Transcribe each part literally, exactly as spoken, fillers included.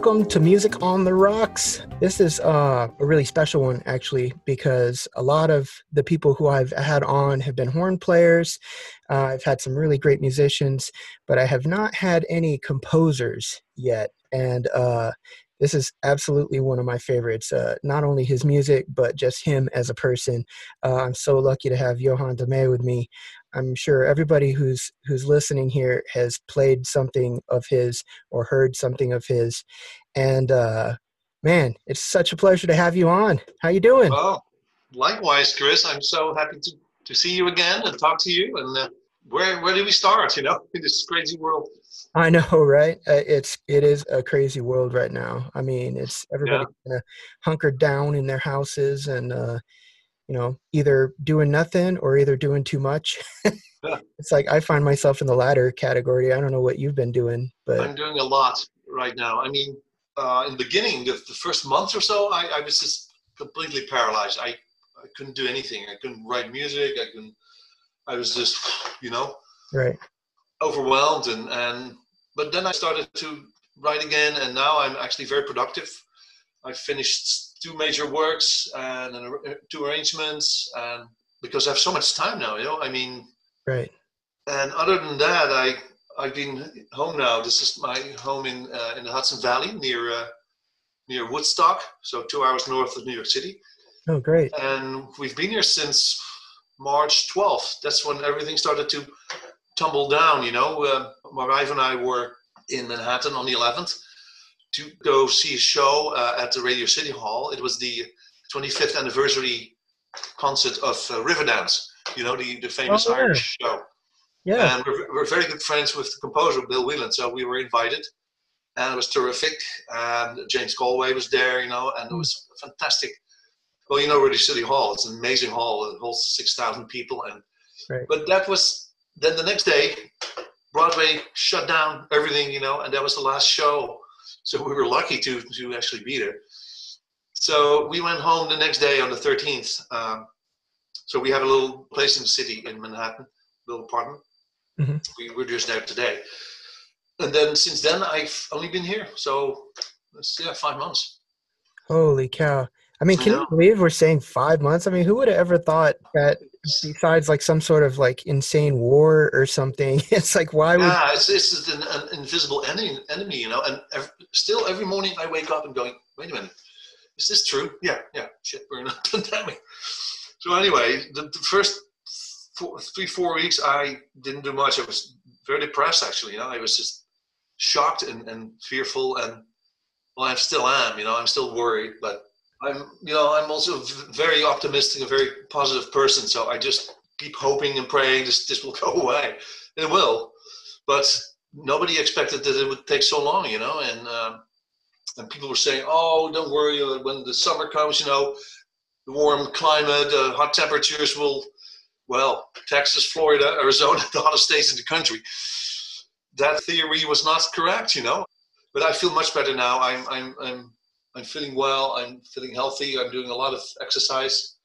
welcome to Music on the Rocks. This is uh, a really special one, actually, because a lot of the people who I've had on have been horn players. Uh, I've had some really great musicians, but I have not had any composers yet. And uh, this is absolutely one of my favorites. Uh, not only his music, but just him as a person. Uh, I'm so lucky to have Johan de Meij with me. I'm sure everybody who's who's listening here has played something of his or heard something of his. And uh, man, it's such a pleasure to have you on. How you doing? Oh, likewise, Chris. I'm so happy to, to see you again and talk to you. And uh, where where do we start? You know, in this crazy world. I know, right? Uh, it's it is a crazy world right now. I mean, it's everybody Yeah. kind of hunkered down in their houses and uh, you know, either doing nothing or either doing too much. Yeah. It's like I find myself in the latter category. I don't know what you've been doing, but I'm doing a lot right now. I mean, uh, in the beginning, the, the first month or so, I, I was just completely paralyzed. I, I couldn't do anything. I couldn't write music. I couldn't. I was just, you know, right. overwhelmed. And, and but then I started to write again, and now I'm actually very productive. I finished two major works and, and two arrangements, and because I have so much time now, you know, I mean. Right. And other than that, I I've been home now. This is my home in uh, in the Hudson Valley near uh, near Woodstock, so two hours north of New York City. Oh, great! And we've been here since March twelfth. That's when everything started to tumble down. You know, uh, my wife and I were in Manhattan on the eleventh to go see a show uh, at the Radio City Hall. It was the twenty-fifth anniversary concert of uh, Riverdance. You know, the, the famous oh, yeah. Irish show. Yeah. And we're, we're very good friends with the composer, Bill Whelan. So we were invited, and it was terrific. And James Galway was there, you know, and it was fantastic. Well, you know, Radio City Hall, it's an amazing hall. It holds six thousand people. And right. But that was, then the next day, Broadway shut down everything, you know, and that was the last show. So we were lucky to, to actually be there. So we went home the next day on the thirteenth. Um, So we have a little place in the city in Manhattan, a little apartment. Mm-hmm. We were just there today. And then since then, I've only been here. So, it's, yeah, five months. Holy cow. I mean, I can know. you believe we're saying five months? I mean, who would have ever thought that besides like some sort of like insane war or something, it's like, why would... Yeah, it's, it's an, an invisible enemy, enemy, you know, and every, still every morning I wake up and going, wait a minute, is this true? Yeah, yeah, shit, we're in a pandemic. So anyway, the, the first four, three, four weeks, I didn't do much. I was very depressed, actually. You know, I was just shocked and, and fearful, and well, I still am. You know, I'm still worried, but I'm, you know, I'm also very optimistic, a very positive person. So I just keep hoping and praying this this will go away. It will, but nobody expected that it would take so long. You know, and um, and people were saying, "Oh, don't worry. When the summer comes, you know." The warm climate, uh, hot temperatures will, well, Texas, Florida, Arizona, the hottest states in the country. That theory was not correct, you know. But I feel much better now. I'm, I'm, I'm, I'm feeling well. I'm feeling healthy. I'm doing a lot of exercise.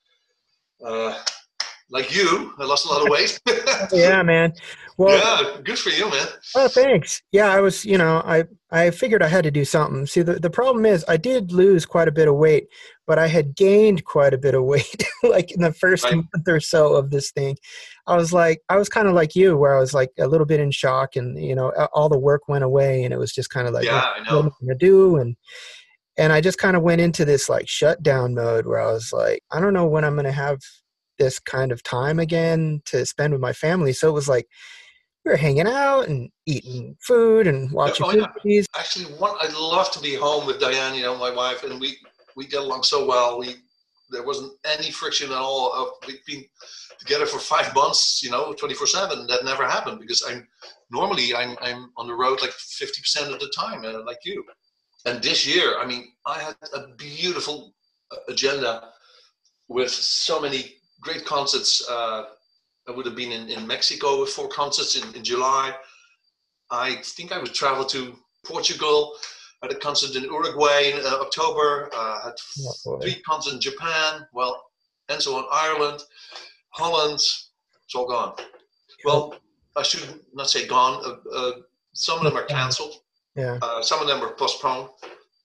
Uh, like you, I lost a lot of weight. Yeah, man. Well, yeah, good for you, man. Oh, thanks. Yeah, I was, you know, I, I figured I had to do something. See, the, the problem is I did lose quite a bit of weight, but I had gained quite a bit of weight, like in the first right. month or so of this thing. I was like, I was kind of like you, where I was like a little bit in shock, and, you know, all the work went away, and it was just kind of like, yeah, oh, I know. what am I going to do? And, and I just kind of went into this like shutdown mode where I was like, I don't know when I'm going to have this kind of time again to spend with my family. So it was like, we were hanging out and eating food and watching oh, movies. Yeah. Actually, one, I'd love to be home with Diane, you know, my wife, and we, we get along so well. We There wasn't any friction at all. Of, we've been together for five months, you know, twenty-four seven. That never happened because I'm normally I'm I'm on the road like fifty percent of the time, uh, like you. And this year, I mean, I had a beautiful agenda with so many great concerts. Uh, I would have been in, in Mexico with four concerts in, in July. I think I would travel to Portugal, had a concert in Uruguay in uh, October, uh, had Oh, three concerts in Japan, well, and so on, Ireland, Holland, it's all gone. Well, I should not say gone, uh, uh, some of them are canceled, yeah. uh, some of them were postponed,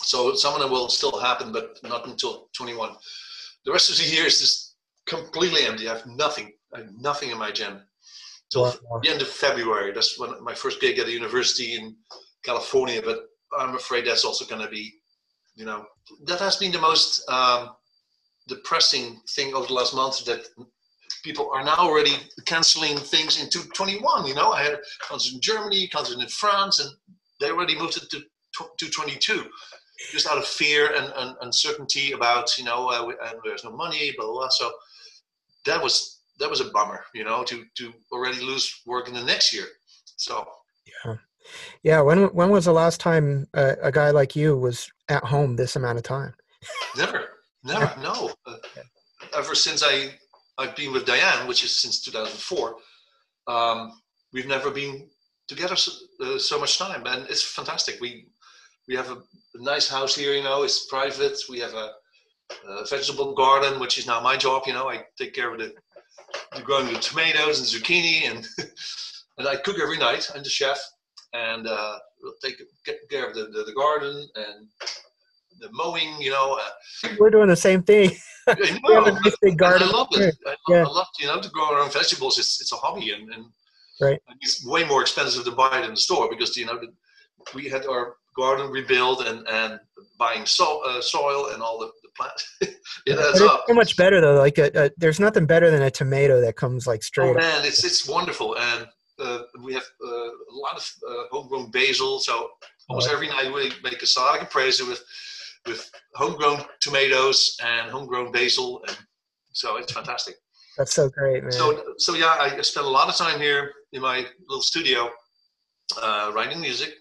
So some of them will still happen, but not until twenty-one. The rest of the year is just completely empty. I have nothing. I have nothing in my agenda till wow. the end of February. That's when my first gig at a university in California. But I'm afraid that's also going to be, you know, that has been the most um, depressing thing over the last month, that people are now already canceling things into twenty-one. You know, I had a concert in Germany, concert in France, and they already moved it to to twenty-two, just out of fear and, and uncertainty about, you know, uh, and there's no money, blah, blah, blah. So that was that was a bummer, you know, to to already lose work in the next year. So yeah, yeah. When when was the last time a, a guy like you was at home this amount of time? Never, never, no. Uh, ever since I I've been with Diane, which is since two thousand four, um, we've never been together so, uh, so much time, and it's fantastic. We we have a, a nice house here, you know. It's private. We have a, a vegetable garden, which is now my job. You know, I take care of the, the growing the tomatoes and zucchini, and and I cook every night. I'm the chef, and uh, we'll take care of the, the, the garden and the mowing. You know, uh, we're doing the same thing. I we have a nice big garden. I love it. I, yeah. I love, you know, to grow our own vegetables. It's it's a hobby, and, and right. It's way more expensive to buy it in the store, because, you know, the, we had our garden rebuilt, and, and buying so, uh, soil and all the, the plants. it yeah, adds it's up. so much better though. Like a, a, there's nothing better than a tomato that comes like straight. Oh man, up. it's it's wonderful, and uh, we have uh, a lot of uh, homegrown basil. So almost oh, every night we make a salad caprese with with homegrown tomatoes and homegrown basil, and so it's fantastic. That's so great, man. So, so yeah, I spent a lot of time here in my little studio uh, writing music,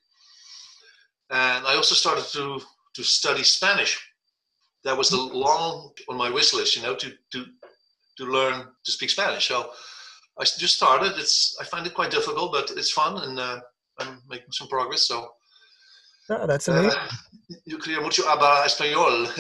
and I also started to to study Spanish. That was the long on my wish list, you know, to to to learn to speak Spanish. So I just started. It's I find it quite difficult, but it's fun, and uh, I'm making some progress. So. Oh, that's amazing. Uh, yo quería mucho hablar español.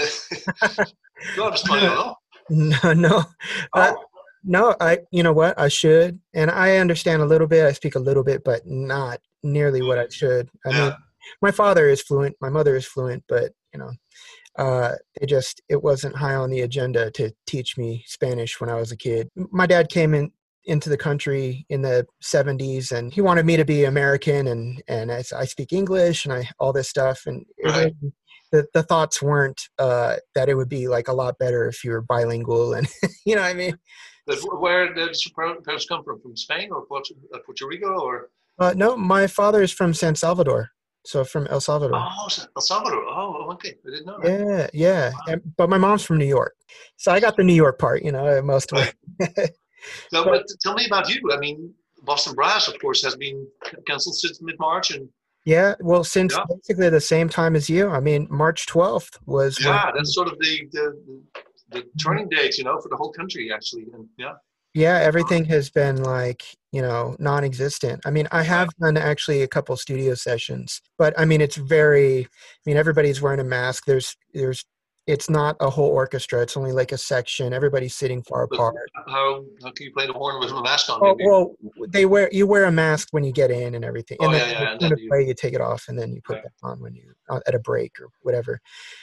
Yo hablo español, ¿no? No, no. Oh. Uh, No, I, you know what, I should, and I understand a little bit, I speak a little bit, but not nearly what I should. I yeah. mean, my father is fluent, my mother is fluent, but, you know, uh, it just, it wasn't high on the agenda to teach me Spanish when I was a kid. My dad came in, into the country in the seventies, and he wanted me to be American, and, and I, I speak English, and I, all this stuff, and it right. really, the, the thoughts weren't uh, that it would be like a lot better if you were bilingual, and, you know what I mean? Where did your parents come from? From Spain or Puerto, Puerto Rico? Or uh, no, my father is from San Salvador, so from El Salvador. Oh, El Salvador. Oh, okay. I didn't know that. Yeah, yeah. Wow. And, but my mom's from New York, so I got the New York part. You know, most of it. So, but tell me about you. I mean, Boston Brass, of course, has been canceled since mid-March, and yeah, well, since yeah. basically the same time as you. I mean, March twelfth was. Yeah, when, that's sort of the. the the turning date, you know, for the whole country, actually. And yeah. Yeah, everything has been like, you know, non-existent. I mean, I have done actually a couple studio sessions, but I mean, it's very, I mean, everybody's wearing a mask. There's, there's, it's not a whole orchestra. It's only like a section. Everybody's sitting far but apart. How, how can you play the horn with a mask on? Oh, well, they wear, you wear a mask when you get in and everything. And oh, then yeah, yeah. when you play, you take it off, and then you put yeah. that on when you, at a break or whatever.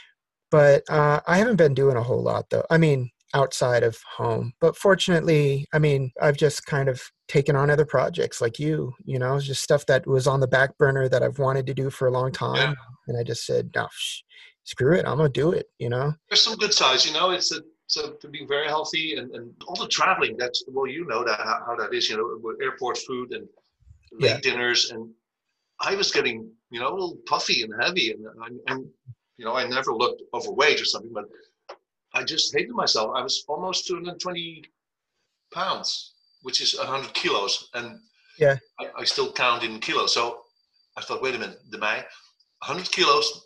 But uh, I haven't been doing a whole lot though. I mean, outside of home, but fortunately, I mean, I've just kind of taken on other projects like you, you know, just stuff that was on the back burner that I've wanted to do for a long time. Yeah. And I just said, no, sh- screw it. I'm going to do it, you know? There's some good sides, you know, it's a, so to be very healthy, and, and all the traveling, that's, well, you know that, how, how that is, you know, with airport food and late Yeah. dinners. And I was getting, you know, a little puffy and heavy, and, and, and you know, I never looked overweight or something, but I just hated myself. I was almost two hundred twenty pounds, which is one hundred kilos. And yeah, I, I still count in kilos. So I thought, wait a minute, Demay, one hundred kilos.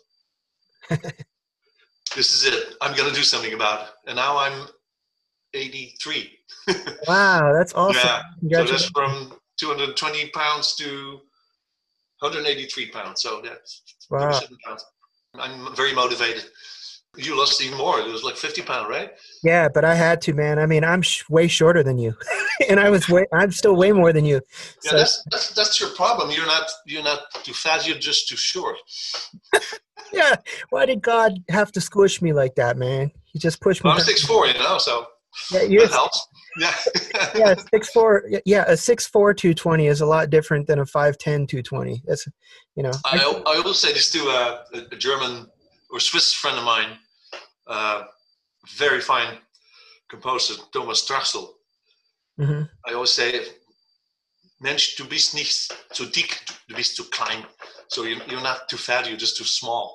This is it. I'm going to do something about it. And now I'm eighty-three. Wow, that's awesome. Yeah. So that's from two hundred twenty pounds to one hundred eighty-three pounds. So that's wow. thirty-seven pounds. I'm very motivated. You lost even more. It was like fifty pound, right? Yeah, but I had to, man. I mean, I'm sh- way shorter than you, and I was way. I'm still way more than you. Yeah, So that's that's that's your problem. You're not you're not too fat. You're just too short. yeah, why did God have to squish me like that, man? He just pushed me Well, I'm down. six four, you know, so Yeah, you're that helps. Yeah. yeah, six four. Yeah, a six four two twenty is a lot different than a five ten two twenty. That's, you know. I I always say this to uh, a, a German or Swiss friend of mine, uh, very fine composer Thomas Strachel. Mm-hmm. I always say, Mensch, du bist nicht zu dick, du bist zu klein. So you, you're not too fat, you're just too small.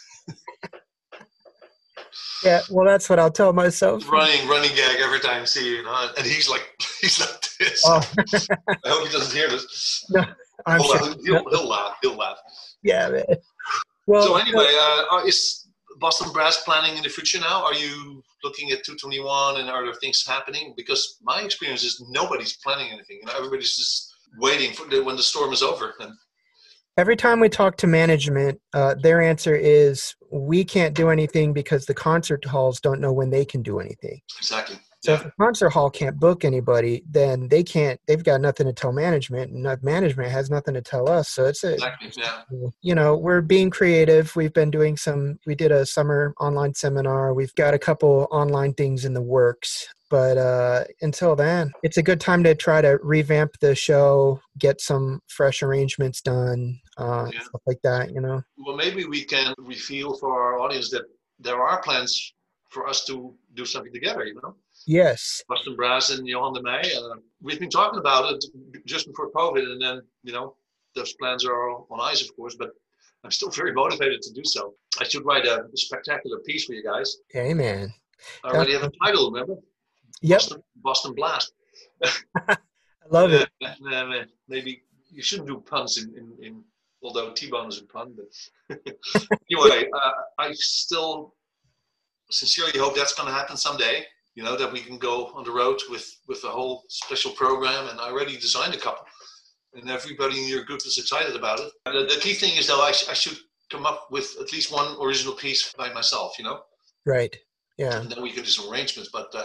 Yeah, well, that's what I'll tell myself. Running, running gag every time I see you, you know? And he's like, he's like this. Oh. I hope he doesn't hear this. No, I'm Hold sure. on, he'll, he'll laugh. He'll laugh. Yeah, man. Well, So anyway, uh, is Boston Brass planning in the future now? Are you looking at two twenty-one, and are there things happening? Because my experience is nobody's planning anything. You know, everybody's just waiting for the, when the storm is over. And every time we talk to management, uh, their answer is we can't do anything because the concert halls don't know when they can do anything. exactly. So Yeah. if the concert hall can't book anybody, then they can't. They've got nothing to tell management, and not- management has nothing to tell us. So it's a, Exactly. Yeah. you know, we're being creative. We've been doing some. We did a summer online seminar. We've got a couple online things in the works. But uh, until then, it's a good time to try to revamp the show, get some fresh arrangements done, uh, Yeah. stuff like that. You know. Well, maybe we can reveal for our audience that there are plans for us to do something together. You know. Yes. Boston Brass and Johan de Meij. Uh, we've been talking about it just before COVID, and then, you know, those plans are on ice, of course, but I'm still very motivated to do so. I should write a, a spectacular piece for you guys. Hey, man. I already have a title, remember? Yep. Boston, Boston Blast. I love it. Uh, maybe you shouldn't do puns in, in, in although T-Bone is a pun. But anyway, uh, I still sincerely hope that's going to happen someday. You know, that we can go on the road with, with a whole special program, and I already designed a couple. And everybody in your group is excited about it. The, the key thing is, though, I, sh- I should come up with at least one original piece by myself, you know? Right. Yeah. And then we can do some arrangements. But uh,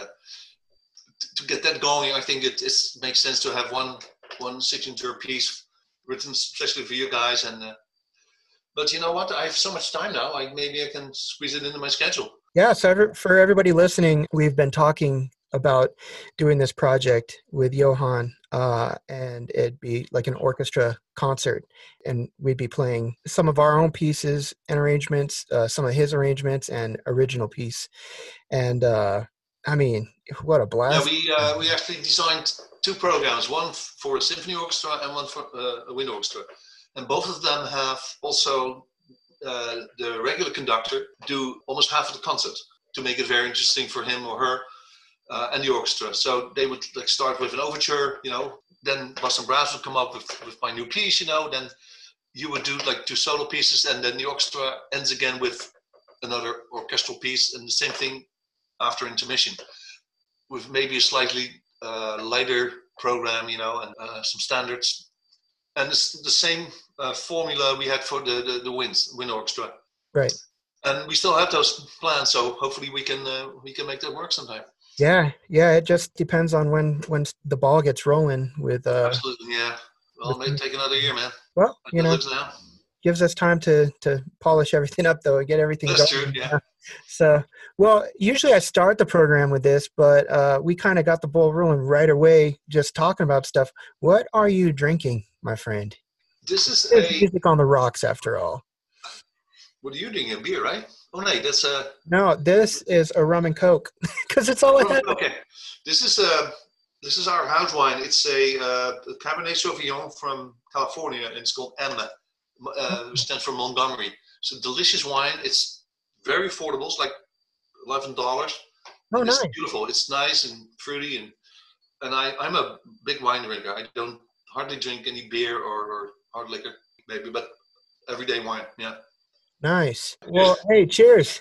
t- to get that going, I think it it's, makes sense to have one one signature piece written especially for you guys. And uh, But you know what? I have so much time now. I, maybe I can squeeze it into my schedule. Yeah, so every, for everybody listening, we've been talking about doing this project with Johan, uh, and it'd be like an orchestra concert, and we'd be playing some of our own pieces and arrangements, uh, some of his arrangements, and original piece. And uh, I mean, what a blast! Yeah, we uh, we actually designed two programs, one for a symphony orchestra and one for uh, a wind orchestra, and both of them have also. Uh, the regular conductor do almost half of the concert to make it very interesting for him or her, uh, and the orchestra. So they would like start with an overture, you know, then Boston Brass would come up with, with my new piece, you know, then you would do like two solo pieces, and then the orchestra ends again with another orchestral piece, and the same thing after intermission, with maybe a slightly uh, lighter program, you know, and uh, some standards. And it's the same uh, formula we had for the, the, the winds, wind orchestra. Right. And we still have those plans, so hopefully we can uh, we can make that work sometime. Yeah, yeah. It just depends on when when the ball gets rolling. With uh, Absolutely, yeah. Well, it may take another year, man. Well, Like you it know, looks now. gives us time to to polish everything up though and get everything That's going. true, yeah. So, well, usually I start the program with this, but uh, we kind of got the ball rolling right away, just talking about stuff. What are you drinking, my friend? This is It's a. music on the rocks, after all. What are you doing? A beer, right? Oh no, that's a. No, this is a rum and coke because it's all I have. Okay, this is a. This is our house wine. It's a, uh, a Cabernet Sauvignon from California, and it's called Emma, uh, which stands for Montgomery. It's a delicious wine. It's very affordable. It's like eleven dollars. Oh, It's nice. beautiful. It's nice and fruity, and and I I'm a big wine drinker. I don't hardly drink any beer or, or hard liquor, maybe, but everyday wine. Yeah. Nice. Well, hey, cheers.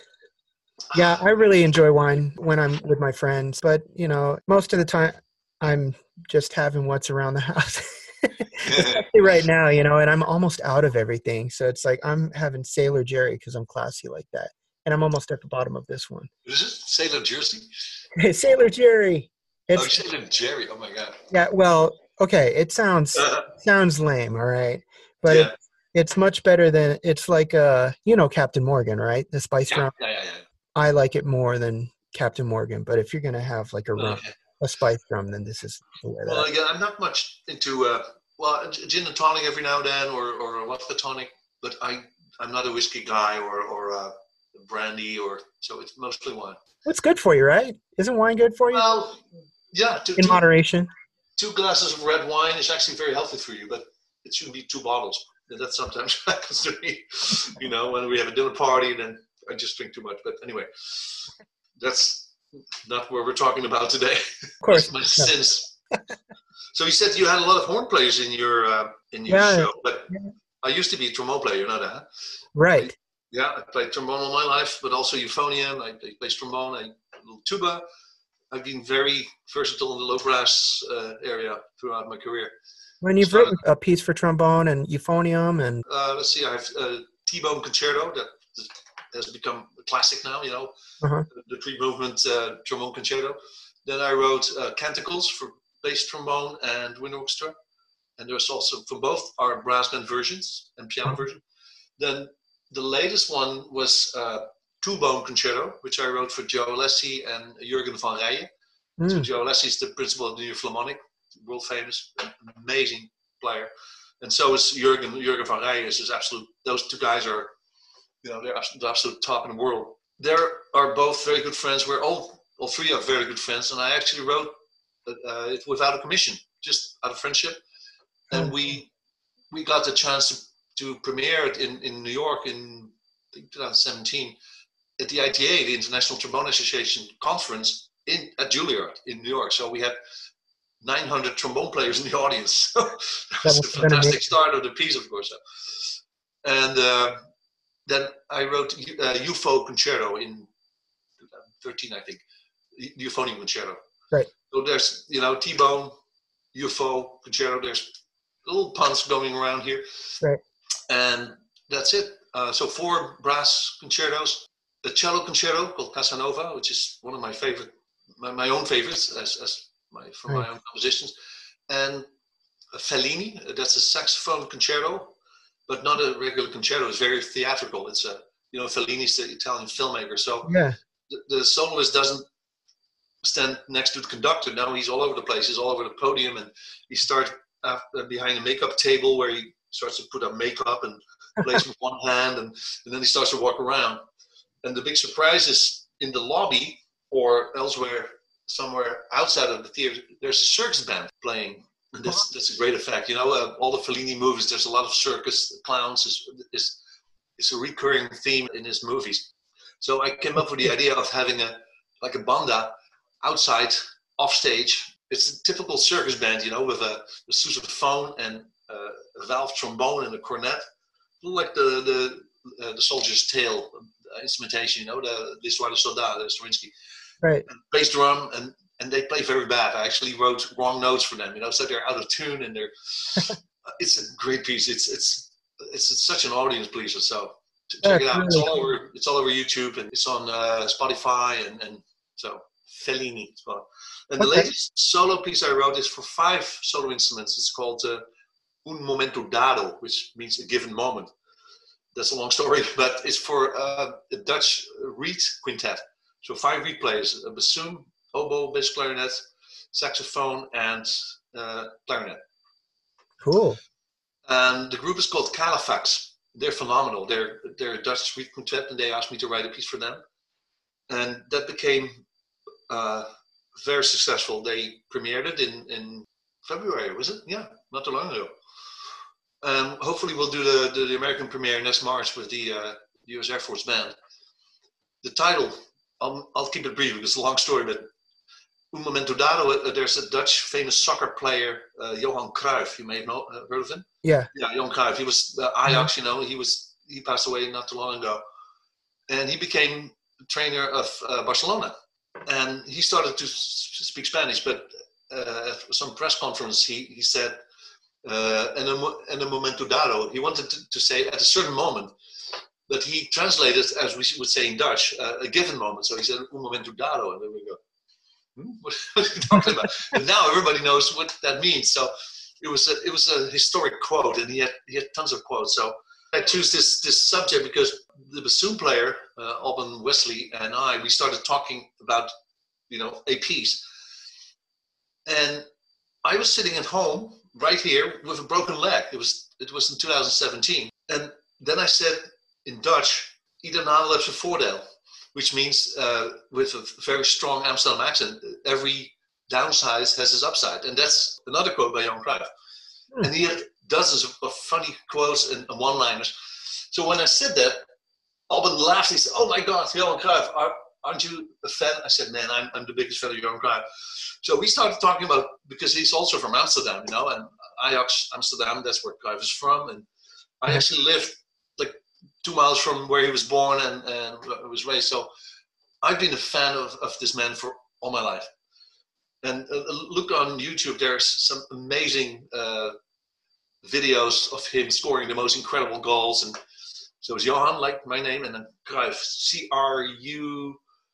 Yeah, I really enjoy wine when I'm with my friends, but you know, most of the time I'm just having what's around the house. Especially right now, you know, and I'm almost out of everything. So it's like I'm having Sailor Jerry because I'm classy like that. and I'm almost at the bottom of this one. Is it Sailor Jersey? Hey, Sailor Jerry. Oh, It's Sailor Jerry. Oh my God. yeah. Well, okay. It sounds Uh, sounds lame, all right, but yeah. it it's much better than it's like uh you know Captain Morgan, right? The spice Yeah, rum. yeah, yeah, yeah. I like it more than Captain Morgan, but if you're gonna have like a rum, Okay. a spice rum, then this is the way Well, that. again, I'm not much into uh, well, g- gin and tonic every now and then, or or a vodka tonic. But I I'm not a whiskey guy or or uh, brandy, or so it's mostly wine. What's good for you, right? Isn't wine good for you? Well, yeah, two, In two moderation. two glasses of red wine is actually very healthy for you, but it shouldn't be two bottles. And that sometimes happens to me, you know, when we have a dinner party and then I just drink too much. But anyway, that's not what we're talking about today. Of course. my No. sins. So you said you had a lot of horn players in your uh, in your Yeah. show, but Yeah. I used to be a trombone player, you know that? Right. Yeah, I played trombone all my life, but also euphonium. I, I play trombone, I little tuba. I've been very versatile in the low brass uh, area throughout my career. When you've Started- written a piece for trombone and euphonium and Uh, let's see, I have uh, T-Bone Concerto that has become a classic now, you know, Uh-huh. the three movement uh, trombone concerto. Then I wrote uh, Canticles for bass trombone and wind orchestra. And there's also, for both are brass band versions and piano Uh-huh. version. Then the latest one was uh, Two-Bone Concerto, which I wrote for Joe Alessi and Jurgen van Rijen. So Mm. Joe Alessi is the principal of the New Philharmonic, world famous, an amazing player. And so is Jurgen, Jurgen van Rijen is just absolute, those two guys are, you know, they're absolute, the absolute top in the world. They are both very good friends. We're all, all three are very good friends. And I actually wrote uh, it without a commission, just out of friendship. And we we got the chance to, to premiere it in, in New York in I think twenty seventeen at the I T A, the International Trombone Association conference in at Juilliard in New York. So we had nine hundred trombone players in the audience. So that was must a have been fantastic amazing. start of the piece, of course. And uh, then I wrote uh, U F O Concerto in twenty thirteen, I think, Euphonium Concerto. Right. So there's, you know, T-Bone, U F O Concerto, there's little puns going around here. Right. And that's it. Uh, so four brass concertos, a cello concerto called Casanova, which is one of my favorite, my, my own favorites as, as my, from Right. my own compositions. And a Fellini, that's a saxophone concerto, but not a regular concerto. It's very theatrical. It's a, you know, Fellini's the Italian filmmaker. So Yeah. the, the soloist doesn't stand next to the conductor. Now he's all over the place. He's all over the podium, and he starts after, behind a makeup table where he starts to put on makeup and plays with one hand, and, and then he starts to walk around. And the big surprise is in the lobby or elsewhere, somewhere outside of the theater, there's a circus band playing. And that's, that's a great effect. You know, uh, all the Fellini movies, there's a lot of circus clowns. Is is is a recurring theme in his movies. So I came up with the idea of having a like a banda outside, off stage. It's a typical circus band, you know, with a, a sousaphone and uh, a valve trombone and a cornet, like the the uh, the Soldier's Tale uh, instrumentation, you know, the L'Histoire de Soldat, the Stravinsky, Right. and bass drum, and and they play very bad. I actually wrote wrong notes for them, you know, so they're out of tune, and they're. It's a great piece. It's it's it's, it's such an audience pleaser. So t- check That's it out. It's really all cool. over. It's all over YouTube, and it's on uh, Spotify, and and so Fellini as well. And the Okay. latest solo piece I wrote is for five solo instruments. It's called uh, Un Momento Dado, which means a given moment. That's a long story, but it's for uh, a Dutch reed quintet. So five reed players: a bassoon, oboe, bass clarinet, saxophone, and uh, clarinet. Cool. And the group is called Califax. They're phenomenal. They're they're a Dutch reed quintet, and they asked me to write a piece for them. And that became uh, very successful. They premiered it in, in February, was it? Yeah, not too long ago. Um, hopefully we'll do the, the, the American premiere next March with the uh, U S Air Force Band. The title, I'll, I'll keep it brief because it's a long story, but Un Momento Dado, uh, there's a Dutch famous soccer player, uh, Johan Cruyff. You may have know, uh, heard of him. Yeah. Yeah, Johan Cruyff. He was uh, Ajax, you know, he was he passed away not too long ago. And he became trainer of uh, Barcelona. And he started to s- speak Spanish, but uh, at some press conference, he, he said, uh, en, un, en un momento dado, he wanted to, to say at a certain moment. But he translated, as we would say in Dutch, uh, a given moment. So he said, un momento dado. And then we go, hmm? What are you talking about? And now everybody knows what that means. So it was a, it was a historic quote, and he had, he had tons of quotes. So I choose this, this subject because the bassoon player, uh, Alban Wesley, and I, we started talking about, you know, A Ps. And I was sitting at home right here with a broken leg. It was, it was in two thousand seventeen. And then I said, in Dutch, ieder nadeel heeft zijn voordeel, which means uh, with a very strong Amsterdam accent, every downside has its upside. And that's another quote by Johan Cruyff. Hmm. And he had dozens of, of funny quotes and, and one-liners. So when I said that, Alban laughed. He said, oh my God, Johan Cruyff, are, aren't you a fan? I said, man, I'm, I'm the biggest fan of Johan Cruyff. So we started talking about, because he's also from Amsterdam, you know, and Ajax, Amsterdam, that's where Cruyff is from. And I actually lived like two miles from where he was born and, and was raised. So I've been a fan of, of this man for all my life. And uh, look on YouTube, there's some amazing uh, videos of him scoring the most incredible goals. And so it's Johan, like my name, and then Cruyff, C R U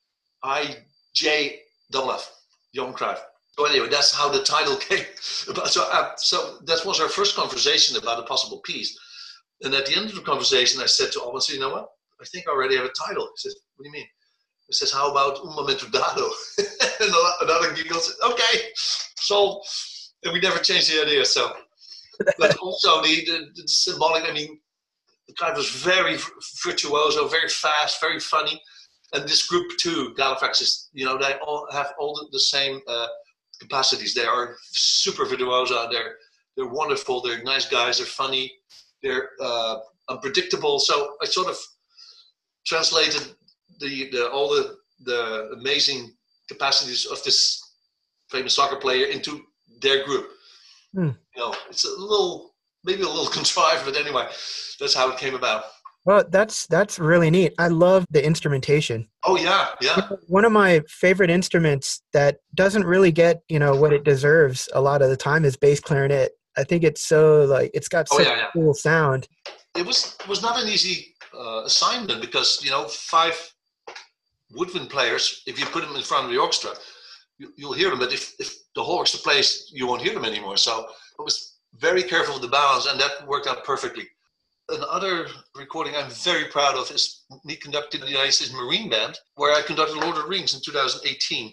I J F F, Johan Cruyff. So anyway, that's how the title came about. So, uh, so that was our first conversation about a possible piece. And at the end of the conversation, I said to Alban, you know what? I think I already have a title. He says, what do you mean? He says, how about Un Momento Dado? And another giggle said, okay, sold. And we never changed the idea. So, but also the, the, the symbolic, I mean, the guy was very virtuoso, very fast, very funny. And this group too, Gallifrex, is, you know, they all have all the, the same uh, capacities. They are super virtuoso. They're, they're wonderful. They're nice guys. They're funny. They're uh, unpredictable. So I sort of translated the, the all the, the amazing capacities of this famous soccer player into their group. Hmm. You know, it's a little, maybe a little contrived, but anyway, that's how it came about. Well, that's that's really neat. I love the instrumentation. Oh yeah, yeah. One of my favorite instruments that doesn't really get, you know, what it deserves a lot of the time is bass clarinet. I think it's so like it's got such oh, yeah, yeah. a cool sound. It was it was not an easy uh, assignment because, you know, five woodwind players, if you put them in front of the orchestra, you, you'll hear them. But if, if the whole orchestra plays, you won't hear them anymore. So I was very careful with the balance, and that worked out perfectly. Another recording I'm very proud of is me conducting the United States Marine Band, where I conducted Lord of the Rings in two thousand eighteen.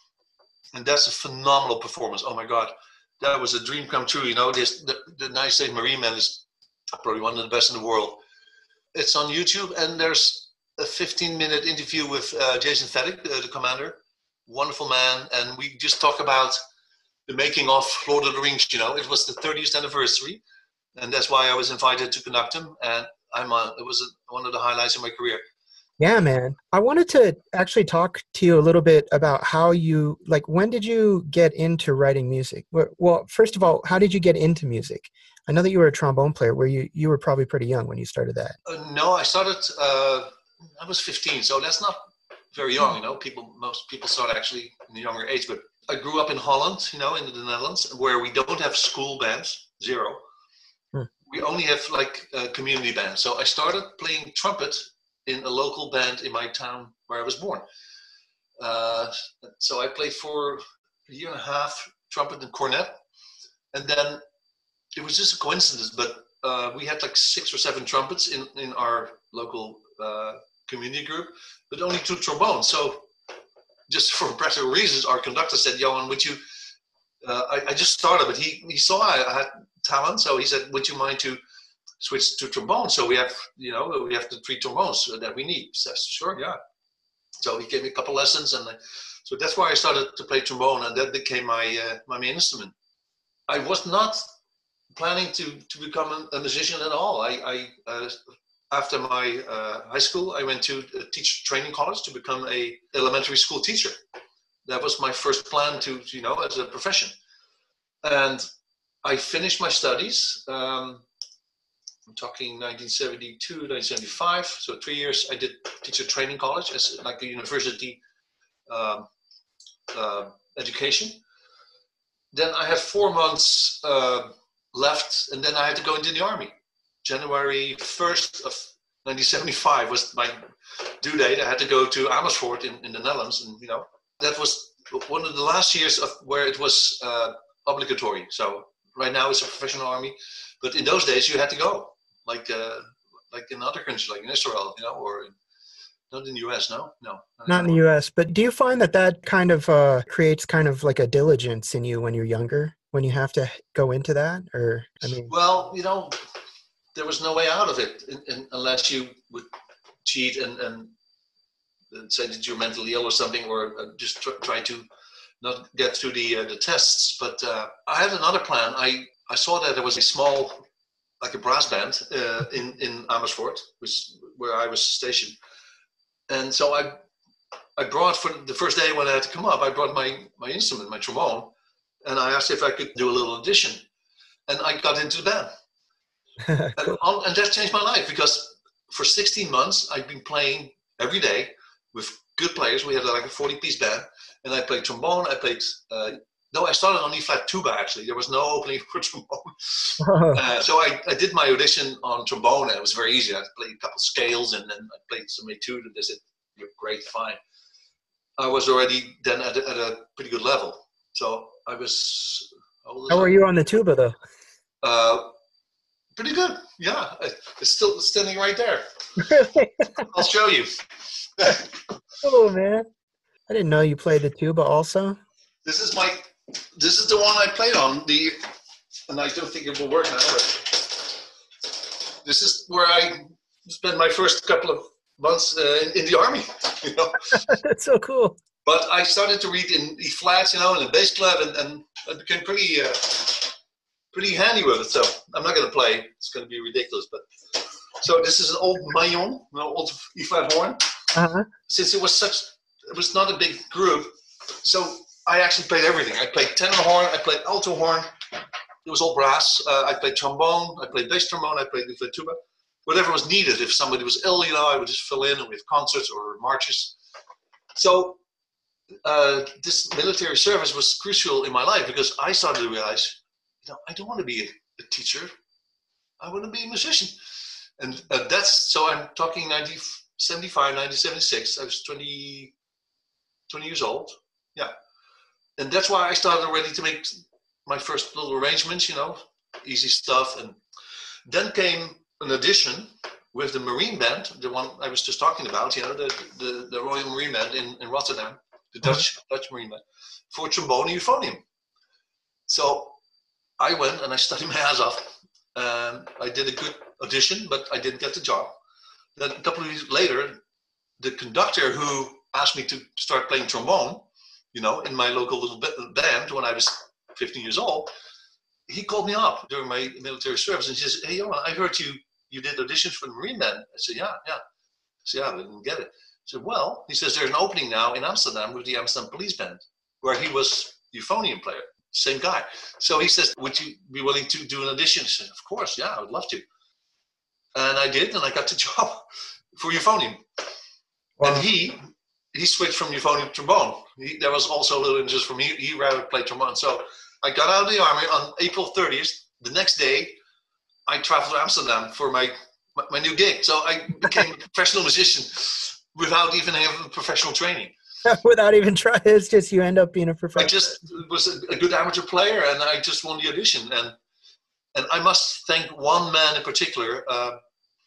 And that's a phenomenal performance. Oh my God. That was a dream come true. You know, this, the, the United States Marine Band is probably one of the best in the world. It's on YouTube, and there's a fifteen minute interview with uh, Jason Fedek, uh, the commander. Wonderful man. And we just talk about the making of Lord of the Rings. You know, it was the thirtieth anniversary. And that's why I was invited to conduct him. And I'm a, it was a, one of the highlights of my career. Yeah, man. I wanted to actually talk to you a little bit about how you, like, when did you get into writing music? Well, first of all, how did you get into music? I know that you were a trombone player where you, you were probably pretty young when you started that. Uh, no, I started, uh, I was fifteen. So that's not very young, you know. People, most people start actually in a younger age. But I grew up in Holland, you know, in the Netherlands, where we don't have school bands, zero. We only have like a community band. So I started playing trumpet in a local band in my town where I was born. Uh, so I played for a year and a half trumpet and cornet. And then it was just a coincidence, but uh, we had like six or seven trumpets in, in our local uh, community group, but only two trombones. So just for practical reasons, our conductor said, Johan, would you, uh, I, I just started, but he, he saw I, I had talent, so he said, would you mind to switch to trombone? So we have, you know, we have the three trombones that we need. Says, sure, yeah. So he gave me a couple lessons, and I, so that's why I started to play trombone, and that became my uh, my main instrument. I was not planning to to become a, a musician at all. I, I uh, after my uh, high school, I went to a teacher training college to become a elementary school teacher. That was my first plan to, you know, as a profession. And I finished my studies. Um, I'm talking nineteen seventy-two, nineteen seventy-five. So three years I did teacher training college as like a university um, uh, education. Then I had four months uh, left, and then I had to go into the army. January first of nineteen seventy-five was my due date. I had to go to Amersfoort in, in the Netherlands, and you know that was one of the last years of where it was uh, obligatory. So right now it's a professional army, but in those days you had to go, like uh, like in other countries, like in Israel, you know, or in, not in the U S. No, no, not, not in the U S. But do you find that that kind of uh, creates kind of like a diligence in you when you're younger, when you have to go into that? Or I mean, well, you know, there was no way out of it in, in, unless you would cheat and, and say that you're mentally ill or something, or uh, just tr- try to not get through the uh, the tests. But uh, I had another plan. I, I saw that there was a small, like a brass band uh, in, in Amersfoort, which where I was stationed. And so I I brought, for the first day when I had to come up, I brought my, my instrument, my trombone, and I asked if I could do a little audition. And I got into the band. Cool. and, and that changed my life, because for sixteen months, I've been playing every day with good players. We had like a forty-piece band, and I played trombone. I played, uh, no, I started on E-flat tuba, actually. There was no opening for trombone. uh, so I, I did my audition on trombone, and it was very easy. I played a couple scales, and then I played some etude, and they said, "You're great, fine." I was already then at a, at a pretty good level. So I was... How were you on the tuba, though? Uh, pretty good, yeah. It's still standing right there. Really? I'll show you. Oh, man. I didn't know you played the tuba also. This is my... This is the one I played on. The, and I don't think it will work now, but this is where I spent my first couple of months uh, in, in the army, you know. That's so cool. But I started to read in E flats, you know, in the bass clef, and, and I became pretty, uh, pretty handy with it. So I'm not going to play; it's going to be ridiculous. But so this is an old Maillon, an old E flat horn. Uh-huh. Since it was such, it was not a big group, so I actually played everything. I played tenor horn, I played alto horn. It was all brass. Uh, I played trombone, I played bass trombone, I played E flat tuba. Whatever was needed. If somebody was ill, you know, I would just fill in with concerts or marches. So uh, this military service was crucial in my life, because I started to realize, you know, I don't want to be a, a teacher. I want to be a musician. And uh, that's, so I'm talking nineteen seventy-five, nineteen seventy-six. I was twenty, twenty years old. Yeah. And that's why I started already to make my first little arrangements, you know, easy stuff. And then came an audition with the Marine Band, the one I was just talking about, you know, the the, the Royal Marine Band in, in Rotterdam, the Dutch Dutch Marine Band, for trombone and euphonium. So I went and I studied my ass off. And I did a good audition, but I didn't get the job. Then a couple of years later, the conductor who asked me to start playing trombone, you know, in my local little band when I was fifteen years old, he called me up during my military service and he says, "Hey, Johan, I heard you you did auditions for the Marine Band." I said, "Yeah, yeah." I said, "Yeah, I didn't get it." I said, "Well," he says, "there's an opening now in Amsterdam with the Amsterdam Police Band," where he was euphonium player, same guy. So he says, "Would you be willing to do an audition?" I said, "Of course, yeah, I would love to." And I did, and I got the job for euphonium. Wow. And he he switched from euphonium to trombone. He, there was also a little interest from me. He rather played trombone. So I got out of the army on April thirtieth. The next day, I traveled to Amsterdam for my, my, my new gig. So I became a professional musician without even having professional training. Without even trying, it's just you end up being a professional. I just was a, a good amateur player, and I just won the audition. And and I must thank one man in particular. Uh,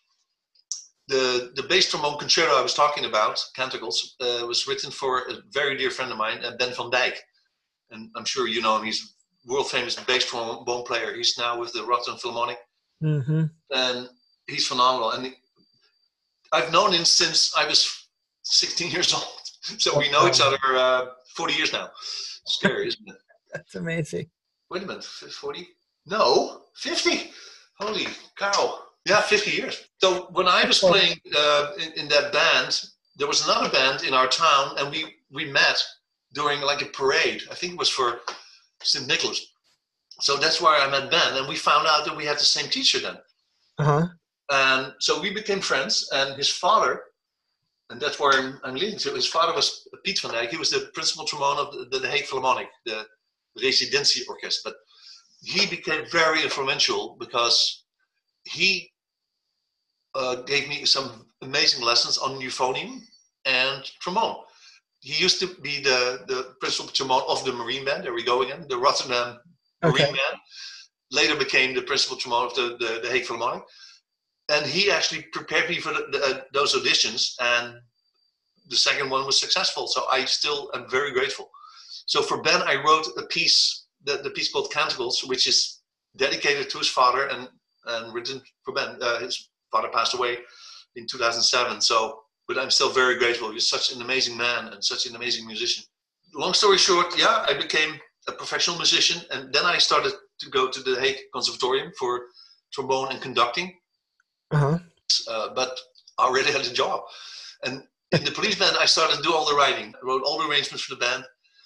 the the bass trombone concerto I was talking about, Canticles, uh, was written for a very dear friend of mine, uh, Ben van Dijk. And I'm sure you know him. He's a world famous bass trombone player. He's now with the Rotterdam Philharmonic. Mm-hmm. And he's phenomenal. And he, I've known him since I was sixteen years old. So we know each other uh, forty years now. Scary, isn't it? That's amazing. Wait a minute, forty? No, fifty. Holy cow. Yeah, fifty years. So when I was playing uh, in, in that band, there was another band in our town, and we, we met during like a parade. I think it was for Saint Nicholas. So that's where I met Ben, and we found out that we had the same teacher then. Uh-huh. And so we became friends, and his father, and that's where I'm, I'm leading to, his father was Piet van Dijk. He was the principal trombone of the, the, the Hague Philharmonic, the Residentie Orchestra. But he became very influential because he uh, gave me some amazing lessons on euphonium and trombone. He used to be the, the principal trombone of the Marine Band. There we go again, the Rotterdam Okay. Marine Band. Later became the principal trombone of the, the, the Hague Philharmonic. And he actually prepared me for the, the, uh, those auditions. And the second one was successful. So I still am very grateful. So for Ben, I wrote a piece, the, the piece called Canticles, which is dedicated to his father and, and written for Ben. Uh, his father passed away in two thousand seven. So, but I'm still very grateful. He's such an amazing man and such an amazing musician. Long story short, yeah, I became a professional musician. And then I started to go to the Hague Conservatorium for trombone and conducting. Uh-huh. Uh, but I already had a job. And in the police band, I started to do all the writing. I wrote all the arrangements for the band.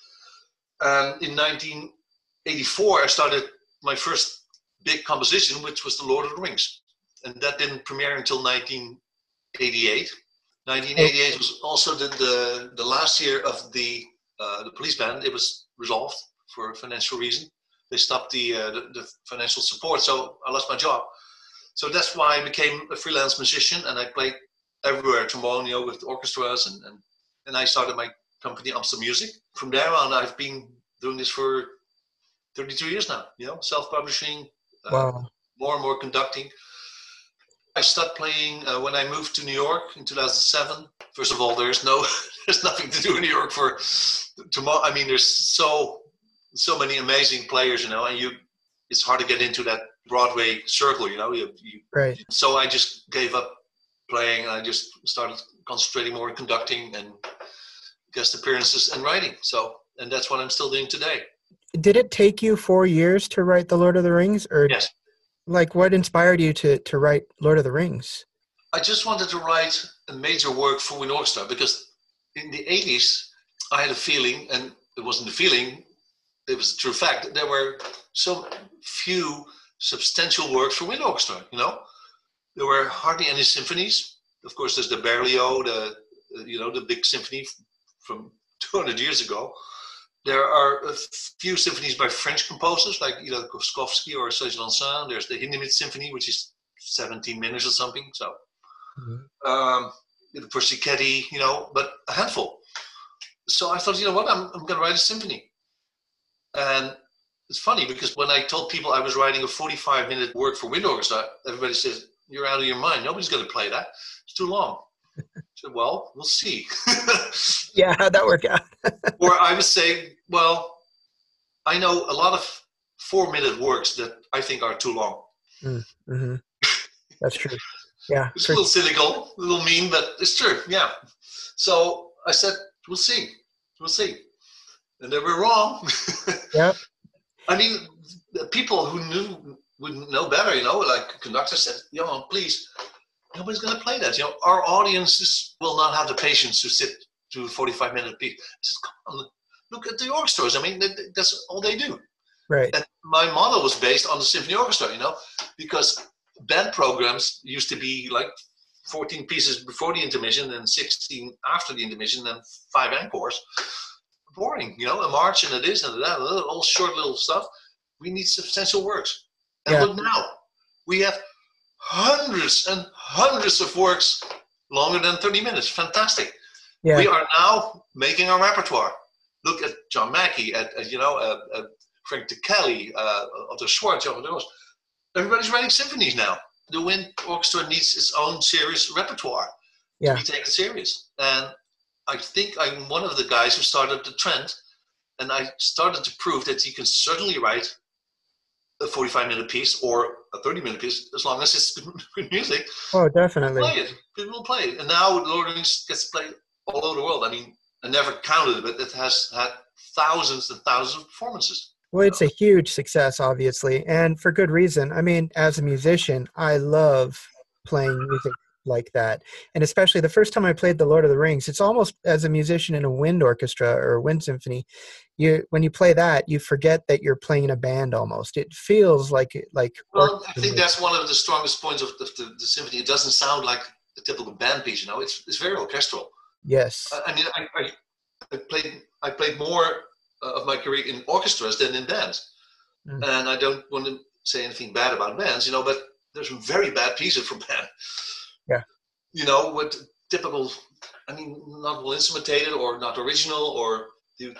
And in nineteen eighty-four, I started my first big composition, which was The Lord of the Rings. And that didn't premiere until nineteen eighty-eight. nineteen eighty-eight was also the, the, the last year of the uh, the police band. It was resolved for a financial reason. They stopped the, uh, the, the financial support, so I lost my job. So that's why I became a freelance musician, and I played everywhere, trombone, you know, with orchestras, and, and, and I started my company, Amstel Music. From there on, I've been doing this for thirty-two years now, you know, self-publishing, uh, Wow. more and more conducting. I started playing uh, when I moved to New York in two thousand seven. First of all, there's no, there's nothing to do in New York for tomorrow. I mean, there's so, so many amazing players, you know, and you, it's hard to get into that Broadway circle, you know. You, you, Right. So I just gave up playing. I just started concentrating more on conducting and guest appearances and writing. So, and that's what I'm still doing today. Did it take you four years to write The Lord of the Rings? Or Yes. like what inspired you to, to write Lord of the Rings? I just wanted to write a major work for wind orchestra because in the eighties, I had a feeling, and it wasn't a feeling, it was a true fact, that there were so few substantial works for wind orchestra, you know? There were hardly any symphonies. Of course, there's the Berlioz, the, you know, the big symphony from two hundred years ago. There are a few symphonies by French composers like either Koskowski or Serge Lansin. There's the Hindemith Symphony, which is seventeen minutes or something. So, mm-hmm. um, for Cicchetti, you know, but a handful. So I thought, you know what, I'm, I'm going to write a symphony. And it's funny because when I told people I was writing a forty-five minute work for wind orchestra, everybody says, you're out of your mind. Nobody's going to play that. It's too long. I said, well, we'll see. Yeah, how'd that work out? Or I would say, well, I know a lot of four-minute works that I think are too long. Mm-hmm. That's true. Yeah. It's a little cynical, a little mean, but it's true. Yeah. So I said, we'll see. We'll see. And they were wrong. Yep. I mean, the people who knew would know better, you know, like conductor said, you know, please, nobody's going to play that. You know, our audiences will not have the patience to sit to a forty-five minute piece. I said, come on, look at the orchestras. I mean, that's all they do. Right. And my model was based on the symphony orchestra, you know, because band programs used to be like fourteen pieces before the intermission and sixteen after the intermission and five encores. Boring, you know, a march and a this and a that, all short little stuff. We need substantial works. And yeah. look now, we have hundreds and hundreds of works longer than thirty minutes. Fantastic. Yeah. We are now making our repertoire. Look at John Mackey, at, at you know, uh, uh, Frank de Kelly, uh, Otto Schwartz, those. Everybody's writing symphonies now. The wind orchestra needs its own serious repertoire yeah. to be taken serious. And I think I'm one of the guys who started the trend, and I started to prove that you can certainly write a forty-five minute piece or a thirty minute piece as long as it's good music. Oh, definitely. Play it. People will play it. And now Lord of the Rings gets played all over the world. I mean, I never counted it, but it has had thousands and thousands of performances. Well, it's a huge success, obviously, and for good reason. I mean, as a musician, I love playing music like that. And especially the first time I played The Lord of the Rings, it's almost as a musician in a wind orchestra or a wind symphony, you when you play that, you forget that you're playing in a band almost. It feels like like Well, I think that's one of the strongest points of the, the, the symphony. It doesn't sound like a typical band piece, you know. It's it's very orchestral. Yes. I, I mean, I, I, I played I played more of my career in orchestras than in bands. Mm. And I don't want to say anything bad about bands, you know, but there's some very bad pieces for band. Yeah. You know, with typical, I mean, not well instrumentated or not original or, you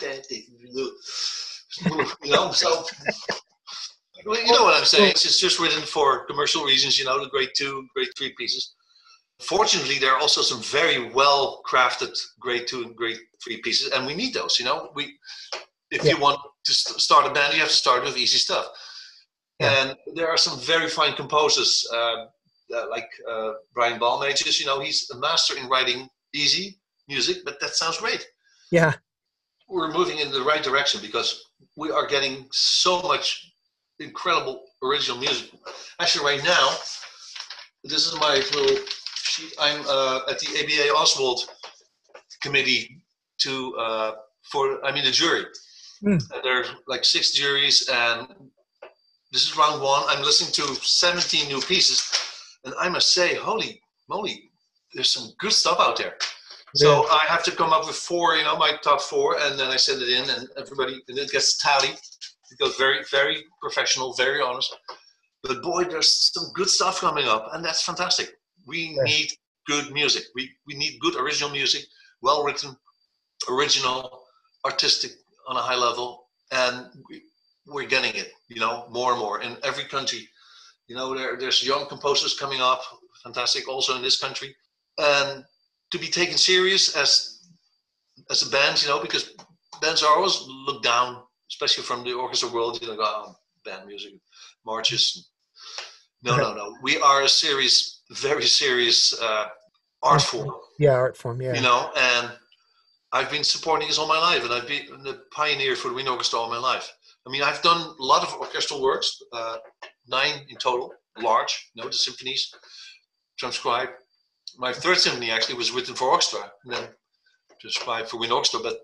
know, so, well, you know what I'm saying. It's just, just written for commercial reasons, you know, the grade two, grade three pieces. Fortunately, there are also some very well crafted grade two and grade three pieces, and we need those, you know. We, if yeah. you want to st- start a band, you have to start with easy stuff. Yeah. And there are some very fine composers, uh, uh, like uh, Brian Balmages, you know, he's a master in writing easy music, but that sounds great. Yeah. We're moving in the right direction because we are getting so much incredible original music. Actually, right now, this is my little sheet. I'm uh, at the A B A Oswald committee to, uh, for, I mean, the jury. Mm. There are like six juries, and this is round one. I'm listening to seventeen new pieces, and I must say, holy moly, there's some good stuff out there. Yeah. So I have to come up with four, you know, my top four, and then I send it in, and everybody, and it gets tallied. It goes very, very professional, very honest. But boy, there's some good stuff coming up, and that's fantastic. We yeah. need good music. We we need good original music, well written, original, artistic on a high level, and we, we're getting it, you know, more and more in every country. You know, there there's young composers coming up, fantastic, also in this country, and to be taken serious as as a band, you know, because bands are always looked down, especially from the orchestra world. You know, oh, band music, marches. No, no, no. We are a serious, very serious uh, art form. Yeah, art form. Yeah. You know, and I've been supporting this all my life, and I've been the pioneer for the wind orchestra all my life. I mean, I've done a lot of orchestral works, uh, nine in total, large, you know, the symphonies, transcribed. My third symphony actually was written for orchestra, and then transcribed for wind orchestra. But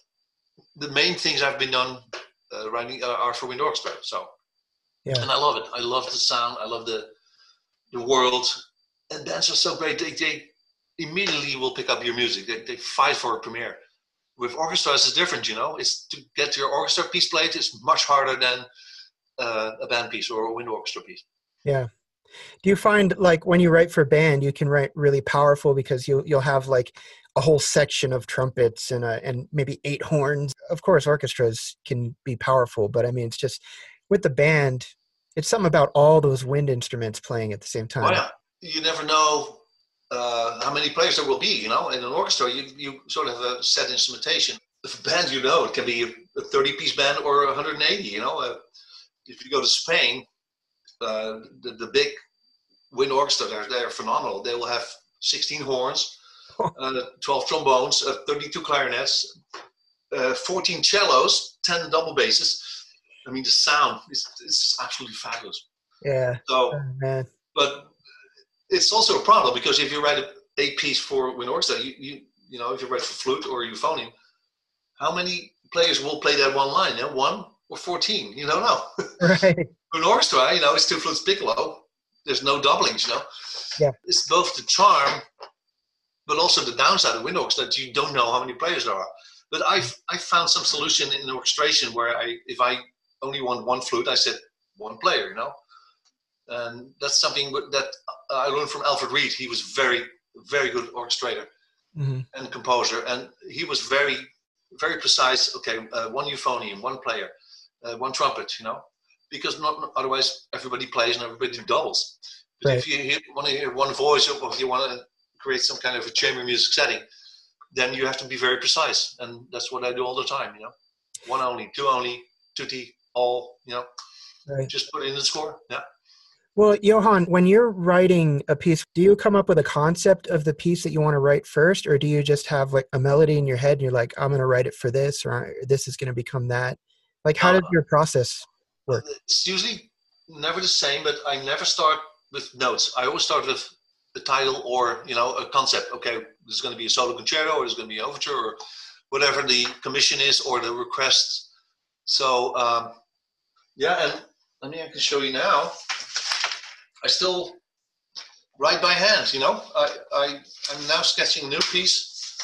the main things I've been done uh, writing uh, are for wind orchestra. So, yeah. And I love it. I love the sound. I love the the world. And bands are so great. They they immediately will pick up your music. They they fight for a premiere. With orchestras, it's different, you know. It's to get your orchestra piece played is much harder than uh, a band piece or a wind orchestra piece. Yeah. Do you find like when you write for band, you can write really powerful because you'll you'll have like a whole section of trumpets and a, and maybe eight horns. Of course, orchestras can be powerful, but I mean, it's just with the band, it's something about all those wind instruments playing at the same time. Oh, yeah. You never know uh, how many players there will be, you know. In an orchestra, you, you sort of have a set instrumentation. If a band, you know, it can be a thirty-piece band or one hundred eighty, you know. Uh, if you go to Spain, uh, the, the big wind orchestra, they're, they're phenomenal. They will have sixteen horns, uh, twelve trombones, uh, thirty-two clarinets, uh, fourteen cellos, ten double basses. I mean, the sound is, is just absolutely fabulous. Yeah. So, oh, man. But it's also a problem because if you write a, a piece for wind orchestra, you, you you know, if you write for flute or euphonium, how many players will play that one line? You know, one or fourteen? You don't know. Right. For an orchestra, you know, it's two flutes piccolo. There's no doublings, you know. Yeah. It's both the charm, but also the downside of wind orchestra that you don't know how many players there are. But I've I found some solution in the orchestration where I, if I only want one flute, I said one player, you know. And that's something that I learned from Alfred Reed. He was very, very good orchestrator mm-hmm. and composer, and he was very, very precise. Okay, uh, one euphonium, one player, uh, one trumpet, you know, because not otherwise everybody plays and everybody doubles. But right. if you hear, want to hear one voice, or if you want to create some kind of a chamber music setting, then you have to be very precise, and that's what I do all the time. You know, one only, two only, tutti, all. You know, right. Just put it in the score. Yeah. Well, Johan, when you're writing a piece, do you come up with a concept of the piece that you want to write first, or do you just have like a melody in your head and you're like, I'm going to write it for this, or this is going to become that? Like, how uh, does your process work? It's usually never the same, but I never start with notes. I always start with the title or, you know, a concept. Okay, this is going to be a solo concerto, or there's going to be an overture, or whatever the commission is, or the request. So, um, yeah, and I mean, I can show you now. I still write by hand, you know. I, I, I'm now sketching a new piece.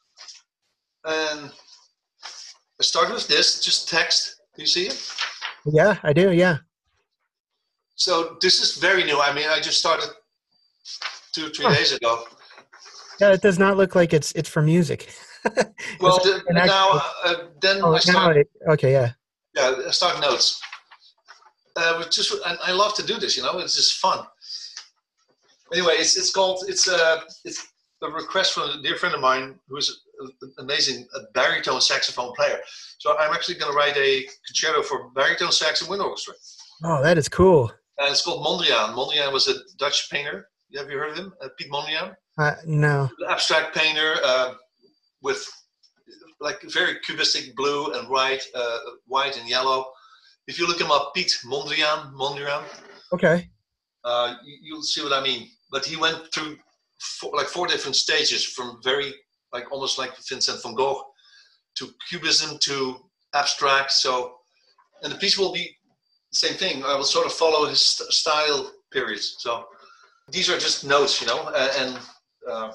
And I start with this, just text. Do you see it? Yeah, I do, yeah. So this is very new. I mean, I just started two, three Huh. days ago. Yeah, it does not look like it's it's for music. Well, It's the, an now, actual- uh, then oh, I now start, it, okay, yeah. yeah, I start notes. Uh, with just, and I love to do this, you know, it's just fun. Anyway, it's it's called, it's uh, it's a request from a dear friend of mine who's an amazing baritone saxophone player. So I'm actually going to write a concerto for baritone sax and wind orchestra. Oh, that is cool. And it's called Mondriaan. Mondriaan was a Dutch painter. Have you heard of him? Uh, Piet Mondriaan? Uh, no. An abstract painter uh, with like very cubistic blue and white, uh, white and yellow. If you look him up, Piet Mondriaan, Mondriaan, Okay. uh, you, you'll see what I mean. But he went through four, like four different stages, from very like almost like Vincent van Gogh to cubism to abstract. So, and the piece will be the same thing. I will sort of follow his st- style periods. So these are just notes, you know, uh, and uh,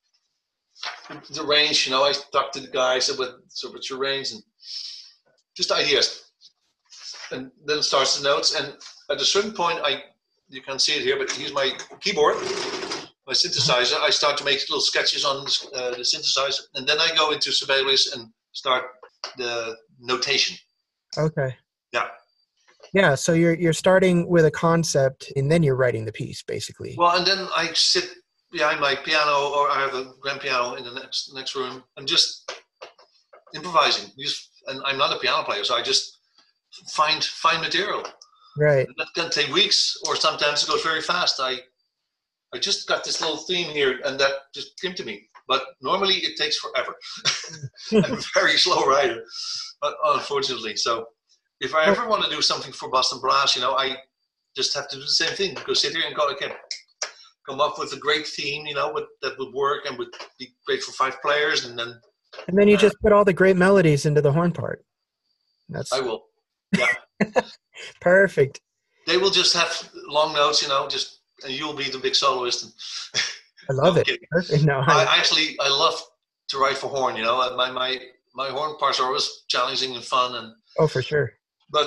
the, the range, you know, I talk to the guys about so what's your range and just ideas. And then it starts the notes. And at a certain point, I you can't see it here, but here's my keyboard, my synthesizer. I start to make little sketches on uh, the synthesizer, and then I go into Sibelius and start the notation. Okay. Yeah. Yeah, so you're you're starting with a concept and then you're writing the piece, basically. Well, and then I sit behind my piano, or I have a grand piano in the next next room, and just improvising. Just, and I'm not a piano player, so I just find find material. Right. And that can take weeks, or sometimes it goes very fast. I I just got this little theme here, and that just came to me. But normally it takes forever. I'm a very slow writer, unfortunately. So if I ever want to do something for Boston Brass, you know, I just have to do the same thing. Go sit here and go, okay, come up with a great theme, you know, with, that would work and would be great for five players, and then And then you uh, just put all the great melodies into the horn part. That's I will. Yeah. perfect. They will just have long notes, you know, just and you'll be the big soloist. And I love no, it. kidding. Perfect. No, I I, actually I love to write for horn. You know, my my my horn parts are always challenging and fun. And oh, for sure. but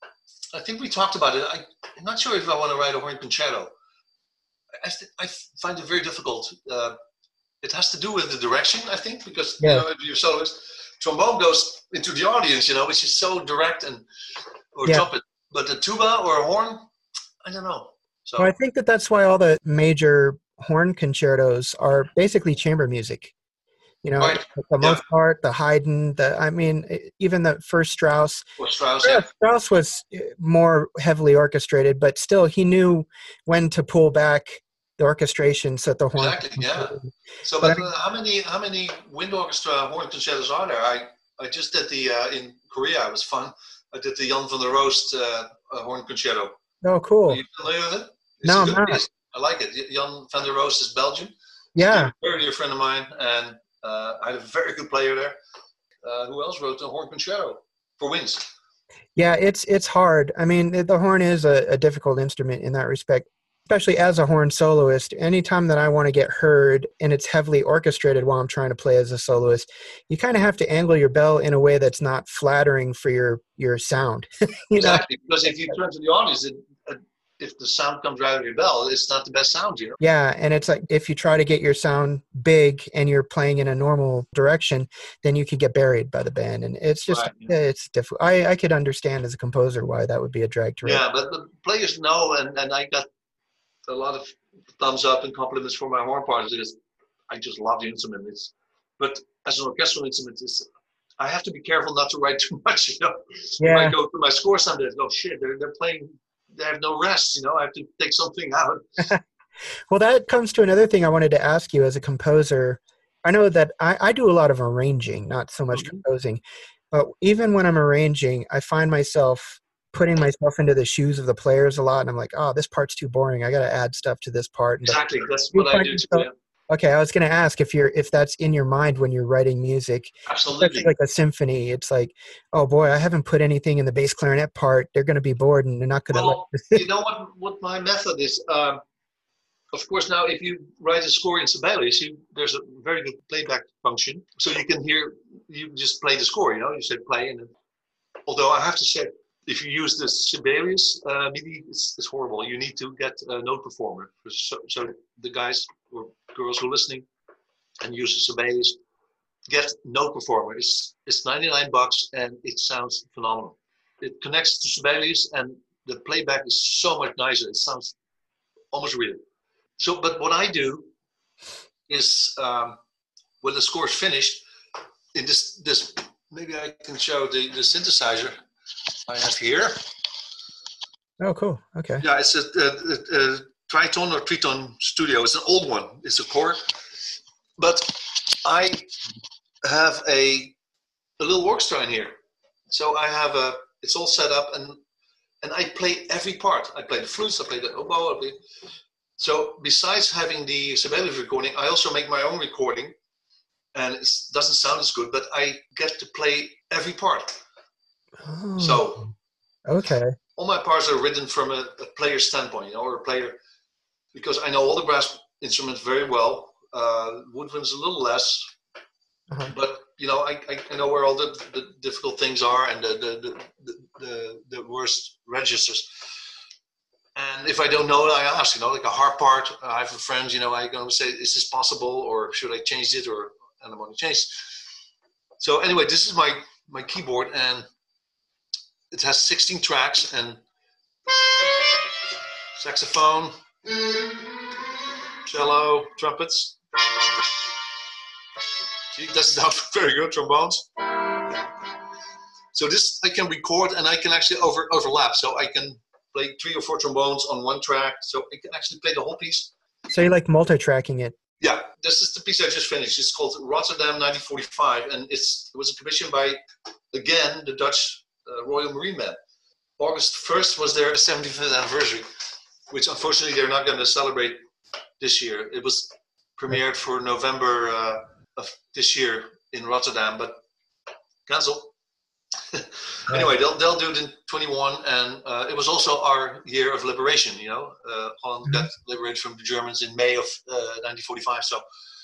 I think we talked about it. I, I'm not sure if I want to write a horn concerto. I th- I find it very difficult. Uh, it has to do with the direction, I think, because Yeah. you know, if you're soloist, trombone goes into the audience, you know, which is so direct, and or Yeah. trumpet. But the tuba or a horn, I don't know. So Well, I think that that's why all the major horn concertos are basically chamber music. You know, right, for the yeah. most part, the Haydn, the I mean, even the first Strauss. Or Strauss, Yeah, yeah. Strauss was more heavily orchestrated, but still, he knew when to pull back the orchestration so that the horn. Exactly, yeah. So, But but I- uh, how many how many wind orchestra horn concertos are there? I I just did the uh, in Korea. It was fun. I did the Jan van der Roost uh, uh, horn concerto. Oh, Are cool. you familiar with it? No, a I'm good not. piece. I like it. Jan van der Roost is Belgian. Yeah. He's a very dear friend of mine, and uh, I had a very good player there. Uh, who else wrote the horn concerto for winds? Yeah, it's it's hard. I mean, the the horn is a, a difficult instrument in that respect, especially as a horn soloist. Anytime that I want to get heard and it's heavily orchestrated while I'm trying to play as a soloist, you kind of have to angle your bell in a way that's not flattering for your your sound. you know? Exactly, because if you turn to the audience, it, uh, if the sound comes right out of your bell, it's not the best sound, you know. Yeah, and it's like if you try to get your sound big and you're playing in a normal direction, then you could get buried by the band, and it's just Right, yeah, it's difficult. I I could understand as a composer why that would be a drag to write. Yeah, but the players know, and, and I got a lot of thumbs up and compliments for my horn part. Because I just love the instrument. It's, but as an orchestral instrument, it's, I have to be careful not to write too much. You know, Yeah. if I go through my score some days, oh shit, they're they're playing, they have no rest. You know, I have to take something out. Well, that comes to another thing I wanted to ask you as a composer. I know that I, I do a lot of arranging, not so much Mhm. composing, but even when I'm arranging, I find myself putting myself into the shoes of the players a lot, and I'm like, oh, this part's too boring. I got to add stuff to this part. And Exactly, that's you what I find do too. yourself- Yeah. okay, I was going to ask if you're if that's in your mind when you're writing music, Absolutely. especially like a symphony. It's like, oh boy, I haven't put anything in the bass clarinet part. They're going to be bored and they're not going to. Well, you know what? What my method is. Um, of course, now if you write a score in Sibelius, you, there's a very good playback function, so you can hear. You just play the score. You know, you say play, and then, although I have to say, if you use the Sibelius uh, MIDI, it's, it's horrible. You need to get a Note Performer. So, so the guys or girls who are listening and use the Sibelius, get Note Performer. It's it's ninety-nine bucks and it sounds phenomenal. It connects to Sibelius and the playback is so much nicer. It sounds almost real. So, but what I do is um, when the score is finished, in this this maybe I can show the, the synthesizer I have here. Oh, cool. Okay. Yeah, it's a, a, a, a Triton or Triton Studio. It's an old one. It's a Korg. But I have a a little orchestra in here. So I have a, it's all set up and and I play every part. I play the flutes, I play the oboe. I play. So besides having the Sibelius recording, I also make my own recording. And it doesn't sound as good, but I get to play every part. Oh, so okay. All my parts are written from a, a player's standpoint, you know, or a player, because I know all the brass instruments very well. Uh, woodwind's a little less, uh-huh. but you know, I, I, I know where all the, the difficult things are and the the, the the the worst registers. And if I don't know, I ask, you know, like a harp part. I have a friend, you know, I go say, is this possible, or should I change it, or and I'm going to change. So anyway, this is my my keyboard, and it has sixteen tracks and saxophone, cello, trumpets. See, that's not very good, trombones. So this I can record and I can actually over overlap. So I can play three or four trombones on one track. So I can actually play the whole piece. So you like multi-tracking it? Yeah, this is the piece I just finished. It's called Rotterdam nineteen forty-five, and it's it was commissioned by, again, the Dutch uh, Royal Marine Band. August first was their seventy-fifth anniversary, which unfortunately they're not going to celebrate this year. It was premiered for November uh, of this year in Rotterdam, but cancelled. Anyway, they'll they'll do it in twenty-one, and uh, it was also our year of liberation. You know, uh, Holland mm-hmm. got liberated from the Germans in May of uh, nineteen forty-five. So,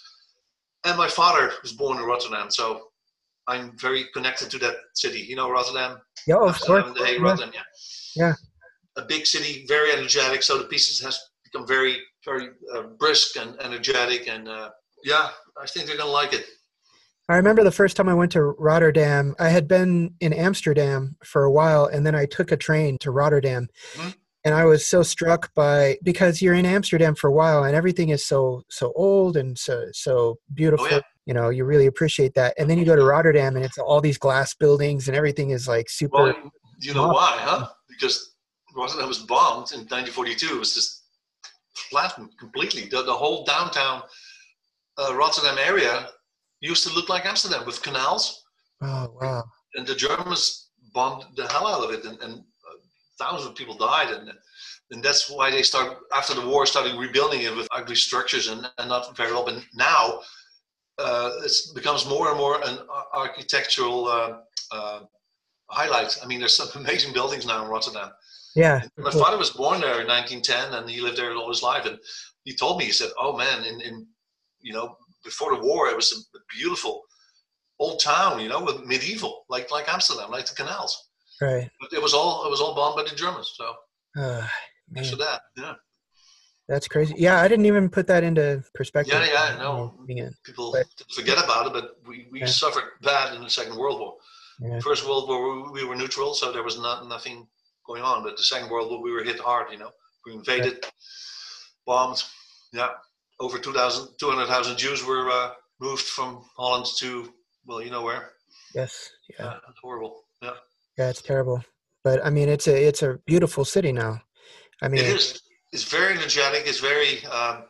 and my father was born in Rotterdam, so I'm very connected to that city. You know, Rotterdam. Yeah, of course. The Hague, Rotterdam, yeah. Yeah. A big city, very energetic. So the pieces has become very, very uh, brisk and energetic, and uh, yeah, I think they're gonna like it. I remember the first time I went to Rotterdam, I had been in Amsterdam for a while, and then I took a train to Rotterdam. Mm-hmm. And I was so struck by, because you're in Amsterdam for a while and everything is so so old and so so beautiful. Oh, yeah. You know, you really appreciate that. And then you go to Rotterdam and it's all these glass buildings and everything is like super. Well, you know why, huh? Because Rotterdam was bombed in nineteen forty-two. It was just flattened completely. The, the whole downtown uh, Rotterdam area used to look like Amsterdam with canals. Oh, wow. And the Germans bombed the hell out of it, and, and uh, thousands of people died. And and that's why they started, after the war, started rebuilding it with ugly structures and, and not very well. But now uh, it becomes more and more an architectural uh, uh, highlight. I mean, there's some amazing buildings now in Rotterdam. Yeah. And my father was born there in nineteen ten, and he lived there all his life. And he told me, he said, oh, man, in, in you know, before the war, it was a beautiful old town, you know, with medieval, like like Amsterdam, like the canals. Right. But it was all it was all bombed by the Germans. So uh, thanks for that. Yeah. That's crazy. Yeah, I didn't even put that into perspective. Yeah, yeah, I know. People but, forget about it, but we, we yeah. suffered bad in the Second World War. Yeah. First World War, we were neutral, so there was not nothing going on. But the Second World War, we were hit hard. You know, we invaded, yeah. bombed. Yeah. Over two hundred thousand Jews were uh, moved from Holland to, well, you know where. Yes. Yeah. yeah. It's horrible. Yeah. Yeah, it's terrible. But I mean, it's a it's a beautiful city now. I mean, it is. It's very energetic. It's very. Um,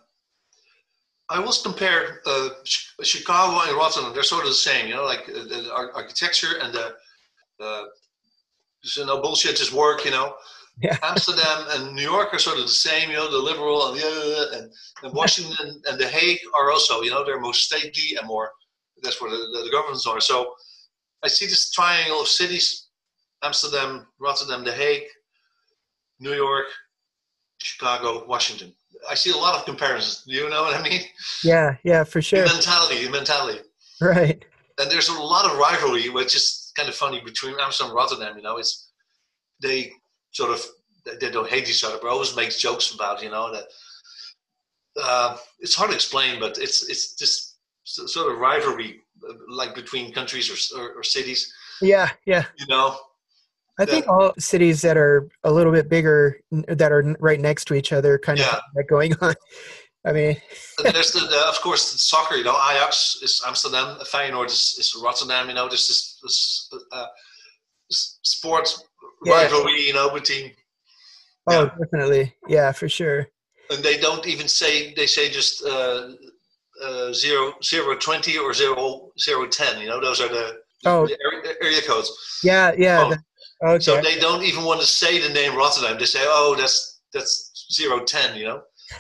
I always compare uh, Chicago and Rotterdam. They're sort of the same, you know, like uh, the architecture and the. Uh, so no bullshit, just work, you know. Yeah. Amsterdam and New York are sort of the same, you know, the liberal and the and, and Washington and The Hague are also, you know, they're more stately and more, that's where the, the governments are. So I see this triangle of cities, Amsterdam, Rotterdam, The Hague, New York, Chicago, Washington. I see a lot of comparisons. Do you know what I mean? Yeah, yeah, for sure. The mentality, the mentality. Right. And there's a lot of rivalry, which is kind of funny between Amsterdam and Rotterdam, you know, it's, they sort of they don't hate each other, but always make jokes about, you know, that uh, it's hard to explain, but it's it's just sort of rivalry, like between countries or or, or cities. Yeah, yeah. You know, I think all cities that are a little bit bigger, that are right next to each other, kind of yeah. have that going on. I mean, there's the, the of course the soccer. You know, Ajax is Amsterdam, Feyenoord is, is Rotterdam. You know, there's this, this uh, sports yeah. rivalry. You know, between. Oh, yeah. definitely, yeah, for sure. And they don't even say they say just uh, uh, zero zero twenty or zero zero ten. You know, those are the, oh. the area, area codes. Yeah, yeah. The, okay. So they don't even want to say the name Rotterdam. They say, "Oh, that's that's zero ten." You know,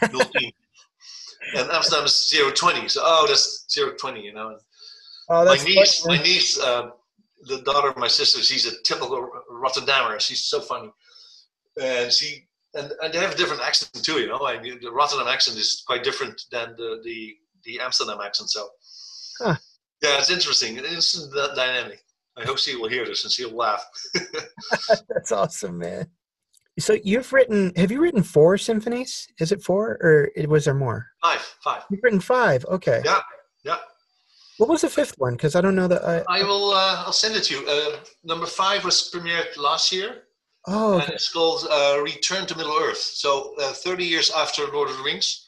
and Amsterdam is zero twenty. So oh, that's zero twenty. You know. Oh, that's my niece, funny. my niece, uh, the daughter of my sister, she's a typical Rotterdammer. She's so funny, and she and, and they have a different accent too. You know, I mean, the Rotterdam accent is quite different than the the, the Amsterdam accent. So, huh. yeah, it's interesting. It's that dynamic. I hope she will hear this and she'll laugh. That's awesome, man. So you've written, have you written four symphonies? Is it four or was there more? Five, five. You've written five. Okay. Yeah, yeah. What was the fifth one? Because I don't know that. I, I will. Uh, I'll send it to you. Uh, number five was premiered last year. Oh, okay. And it's called uh, Return to Middle Earth. So uh, thirty years after Lord of the Rings,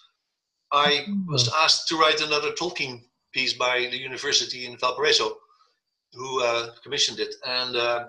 I oh. was asked to write another Tolkien piece by the university in Valparaiso, who uh, commissioned it. And uh,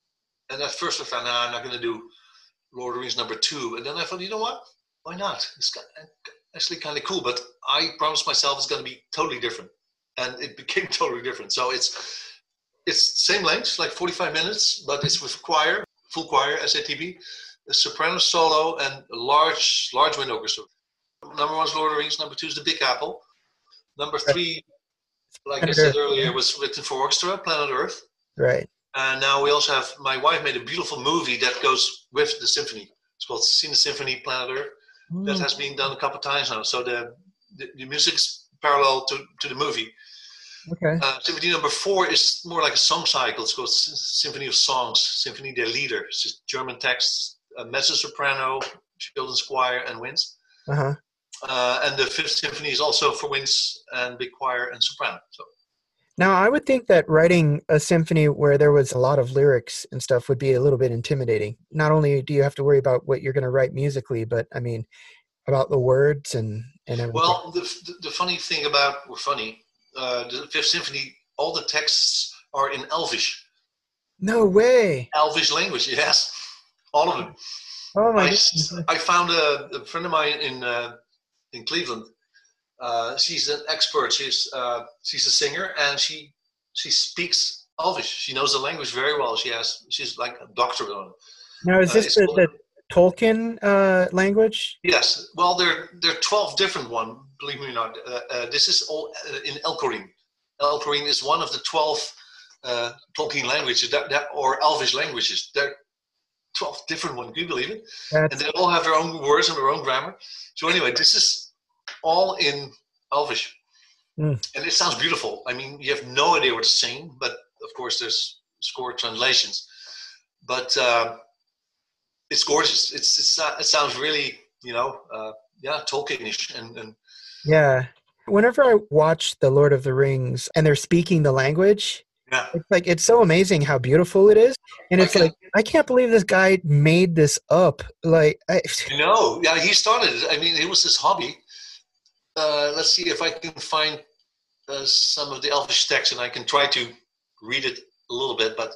and at first I thought, no, I'm not going to do Lord of the Rings number two. And then I thought, you know what? Why not? It's actually kind of cool. But I promised myself it's going to be totally different. And it became totally different. So it's it's same length, like forty-five minutes, but it's with choir, full choir, S A T B, a soprano solo, and a large, large wind orchestra. Number one is Lord of the Rings. Number two is The Big Apple. Number three, like I said earlier, was written for orchestra, Planet Earth. Right. And now we also have, my wife made a beautiful movie that goes with the symphony. It's called Cine Symphony, Planet Earth. Mm. That has been done a couple of times now. So the, the, the music's parallel to, to the movie. Okay. Uh, symphony number four is more like a song cycle. It's called Symphony of Songs, Symphony der Lieder. It's just German texts, uh, mezzo soprano, children's choir, and winds. Uh-huh. Uh, and the fifth symphony is also for winds and big choir and soprano. So. Now, I would think that writing a symphony where there was a lot of lyrics and stuff would be a little bit intimidating. Not only do you have to worry about what you're going to write musically, but I mean, about the words and, and everything. Well, the, the, the funny thing about, or funny, Uh, the Fifth Symphony, all the texts are in Elvish. No way. Elvish language, yes, all of them. Oh my! I, I found a, a friend of mine in uh, in Cleveland. Uh, she's an expert. She's uh, she's a singer, and she she speaks Elvish. She knows the language very well. She has she's like a doctorate on it. Now, is this uh, the, the Tolkien uh, language? Yes. Well, there there are twelve different ones. Believe me or not, uh, uh, this is all uh, in Elcorin. Elcorin is one of the twelve uh, Tolkien languages, that, that, or Elvish languages. There are twelve different ones, can you believe it? That's... And they all have their own words and their own grammar. So anyway, this is all in Elvish. Mm. And it sounds beautiful. I mean, you have no idea what to sing, but of course there's score translations. But uh, it's gorgeous. It's, it's It sounds really, you know, uh, yeah, Tolkienish and, and yeah. Whenever I watch The Lord of the Rings and they're speaking the language, yeah. it's like it's so amazing how beautiful it is. And it's I like, I can't believe this guy made this up. Like, I you know, yeah, he started it. I mean, it was his hobby. Uh, let's see if I can find uh, some of the Elvish text and I can try to read it a little bit, but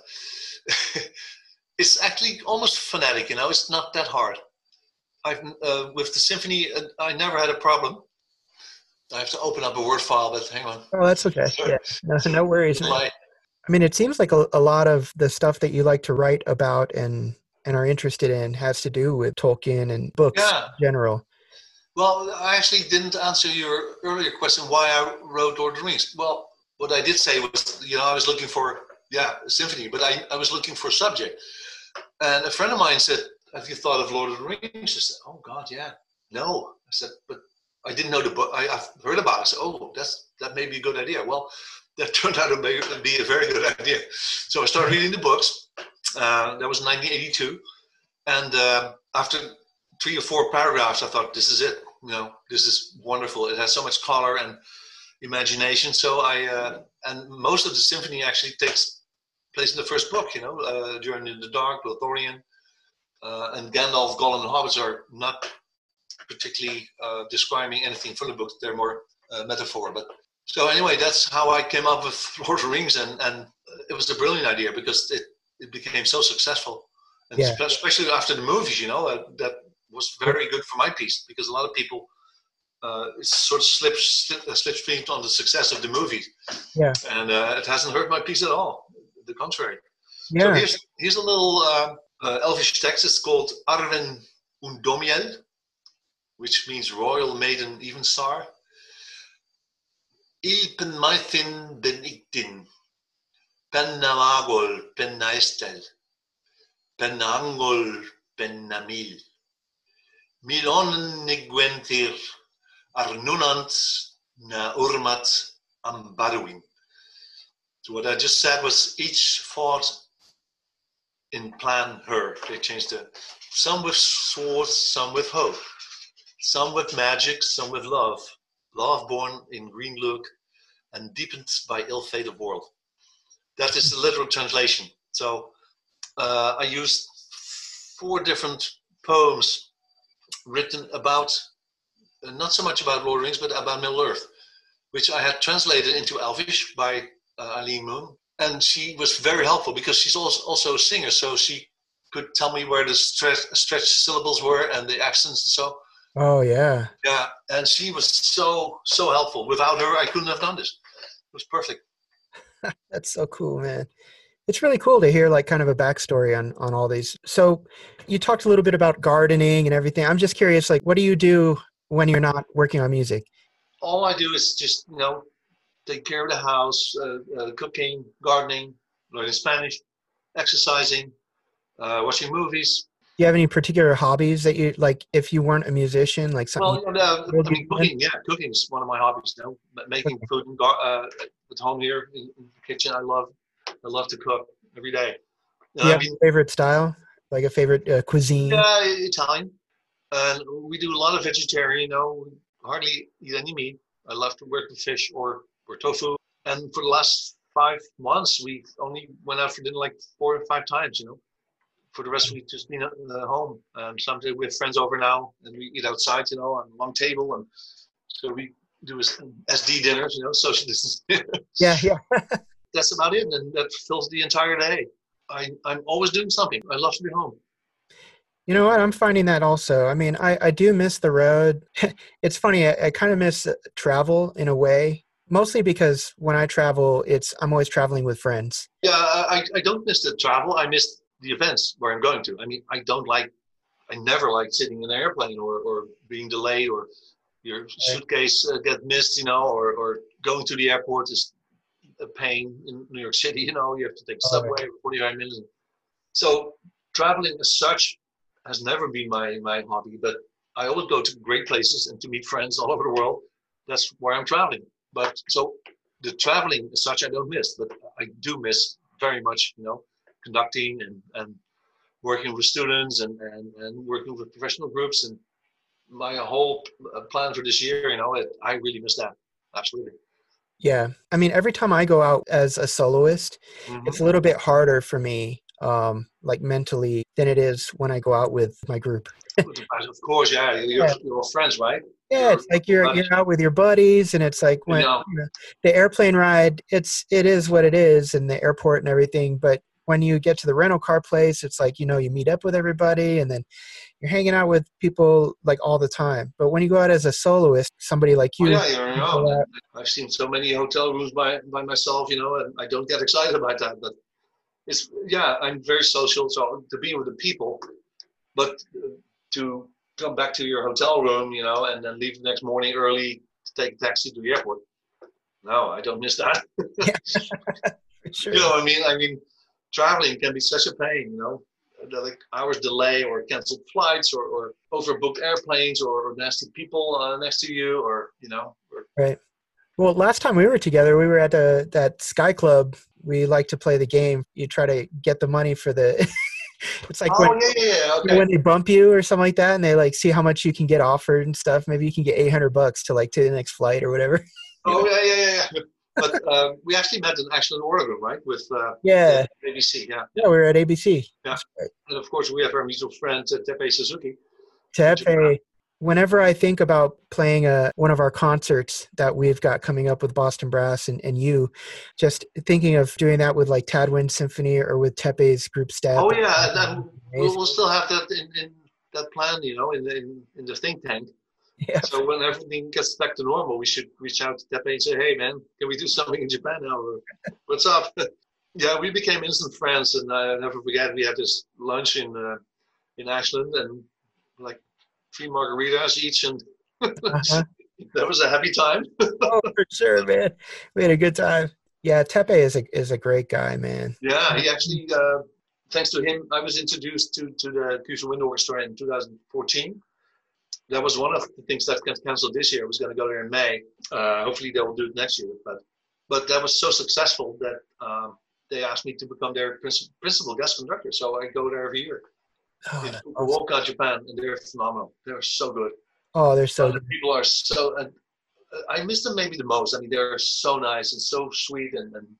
it's actually almost phonetic, you know, it's not that hard. I've uh, with the symphony, uh, I never had a problem. I have to open up a Word file, but hang on. Oh, that's okay. Yeah, no, no worries. I mean, it seems like a, a lot of the stuff that you like to write about and, and are interested in has to do with Tolkien and books yeah. in general. Well, I actually didn't answer your earlier question why I wrote Lord of the Rings. Well, what I did say was, you know, I was looking for, yeah, a symphony, but I, I was looking for a subject. And a friend of mine said, have you thought of Lord of the Rings? I said, oh, God, yeah. No. I said, but I didn't know the book. I, I've heard about it. I said, oh, that's, that may be a good idea. Well, that turned out to be a very good idea. So I started reading the books. Uh, that was nineteen eighty-two. And uh, after three or four paragraphs, I thought, this is it. You know, this is wonderful. It has so much color and imagination. So I, uh, and most of the symphony actually takes place in the first book, you know, uh, Journey in the Dark, Lothlorien, uh, and Gandalf, Gollum, and Hobbits are not particularly uh, describing anything from the book. They're more uh, metaphor. But so anyway, that's how I came up with Lord of the Rings, and, and it was a brilliant idea because it, it became so successful. And Yeah. especially after the movies, you know, uh, that was very good for my piece because a lot of people uh, sort of slip, slip, uh, slipstreamed on the success of the movies. Yeah. And uh, it hasn't hurt my piece at all. The contrary. Yeah. So here's, here's a little uh, uh, Elvish text. It's called Arwen Undomiel, which means Royal Maiden Evenstar. I pen maithin ben iktin, pen namagol pen naistel, pen angol pen namil. Milonen nigwentir arnunant na urmat ambaruin. So what I just said was each fought in plan her. They changed it. Some with swords, some with hope. Some with magic, some with love. Love born in green look and deepened by ill fate of world. That is the literal translation. So uh, I used four different poems written about, uh, not so much about Lord of the Rings, but about Middle-earth, which I had translated into Elvish by uh, Eileen Moon. And she was very helpful because she's also, also a singer, so she could tell me where the stretch, stretched syllables were and the accents and so. Oh, yeah. Yeah, and she was so, so helpful. Without her, I couldn't have done this. It was perfect. That's so cool, man. It's really cool to hear like kind of a backstory on, on all these. So you talked a little bit about gardening and everything. I'm just curious, like, what do you do when you're not working on music? All I do is just, you know, take care of the house, uh, uh, cooking, gardening, learning Spanish, exercising, uh, watching movies. Do you have any particular hobbies that you like if you weren't a musician, like something? Well, uh, I mean, cooking, yeah, cooking is one of my hobbies now. Making Okay. food and gar- uh, at home here in, in the kitchen. I love, I love to cook every day. Do you have I mean, a favorite style, like a favorite uh, cuisine? yeah, Italian. And we do a lot of vegetarian, you know, we hardly eat any meat. I love to work with fish or, or tofu. And for the last five months, we only went out for dinner like four or five times, you know. For the rest, we've just been at uh, home. Um, sometimes we have friends over now, and we eat outside, you know, on a long table. And so we do S D dinners, you know, social distance. Yeah, yeah. That's about it, and that fills the entire day. I, I'm always doing something. I love to be home. You know what? I'm finding that also. I mean, I, I do miss the road. It's funny. I, I kind of miss travel in a way, mostly because when I travel, it's I'm always traveling with friends. Yeah, I, I don't miss the travel. I miss the events where I'm going to. I mean, I don't like, I never like sitting in an airplane or, or being delayed or your suitcase uh, get missed, you know, or, or going to the airport is a pain in New York City, you know, you have to take a subway for forty-five minutes. So traveling as such has never been my, my hobby, but I always go to great places and to meet friends all over the world. That's where I'm traveling. But so the traveling as such, I don't miss, but I do miss very much, you know, conducting and, and working with students and, and, and working with professional groups. And my whole plan for this year, you know, it, I really miss that. Absolutely. Yeah. I mean, every time I go out as a soloist, Mm-hmm. it's a little bit harder for me, um, like mentally, than it is when I go out with my group. Of course, yeah. You're, Yeah. you're all friends, right? Yeah, You're- it's like you're buddies. you're out with your buddies, and it's like when Yeah. you know, the airplane ride, it's it is what it is, and the airport and everything. But when you get to the rental car place, it's like you know you meet up with everybody, and then you're hanging out with people like all the time. But when you go out as a soloist, somebody like Oh, you, yeah, you're you on go your own. out- I've seen so many hotel rooms by, by myself, you know, and I don't get excited about that. But it's, yeah, I'm very social, so to be with the people, but to come back to your hotel room, you know, and then leave the next morning early to take a taxi to the airport. No, I don't miss that. for sure. You know, I mean, I mean, traveling can be such a pain, you know, the, like hours delay or canceled flights or, or overbooked airplanes or, or nasty people uh, next to you, or you know. Or, Right. Well, last time we were together, we were at a, that Sky Club. We like to play the game. You try to get the money for the It's like when Oh yeah, yeah, yeah. you know, Okay. when they bump you or something like that, and they like see how much you can get offered and stuff. Maybe you can get eight hundred bucks to like to the next flight or whatever. You know? Oh yeah, yeah, yeah, yeah. But um, we actually met in actually in Oregon, right? With uh, the Yeah, A B C, yeah, yeah, we were at A B C. yeah. That's right. And of course, we have our mutual friend uh, Tepe Suzuki in Japan. Tepe. Whenever I think about playing a, one of our concerts that we've got coming up with Boston Brass and, and you, just thinking of doing that with like Tadwind Symphony or with Tepe's group Step. Oh yeah, and then we'll, Amazing. we'll still have that in, in that plan, you know, in, in in the think tank. Yeah. So when everything gets back to normal, we should reach out to Tepe and say, "Hey, man, can we do something in Japan now? Or, what's up?" Yeah, we became instant friends, and I never forget we had this lunch in uh, in Ashland, and like three margaritas each, and Uh-huh. that was a happy time. Oh, for sure, man. We had a good time. Yeah, Tepe is a is a great guy, man. Yeah, he actually, uh, thanks to him, I was introduced to to the Fusion Wind Orchestra in two thousand fourteen. That was one of the things that got canceled this year. I was going to go there in May. Uh, hopefully they will do it next year. But but that was so successful that um, they asked me to become their princi- principal guest conductor. So I go there every year. Oh, In that's awesome. Fukuoka, Japan, and they're phenomenal. They're so good. Oh, they're so And the good. people are so. Uh, I miss them maybe the most. I mean, they're so nice and so sweet, and, and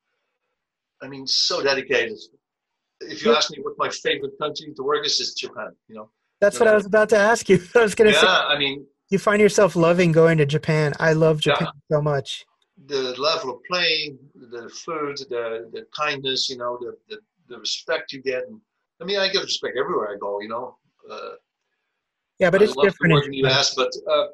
I mean, so dedicated. If you ask me what my favorite country to work is, it's Japan. You know. That's what I was about to ask you. I was going to say, Yeah, I mean, you find yourself loving going to Japan. I love Japan yeah. so much. The level of playing, the food, the the kindness, you know, the the, the respect you get. And, I mean, I get respect everywhere I go, you know. Uh, Yeah, but I it's love to different in work in the U Japan. S, but uh,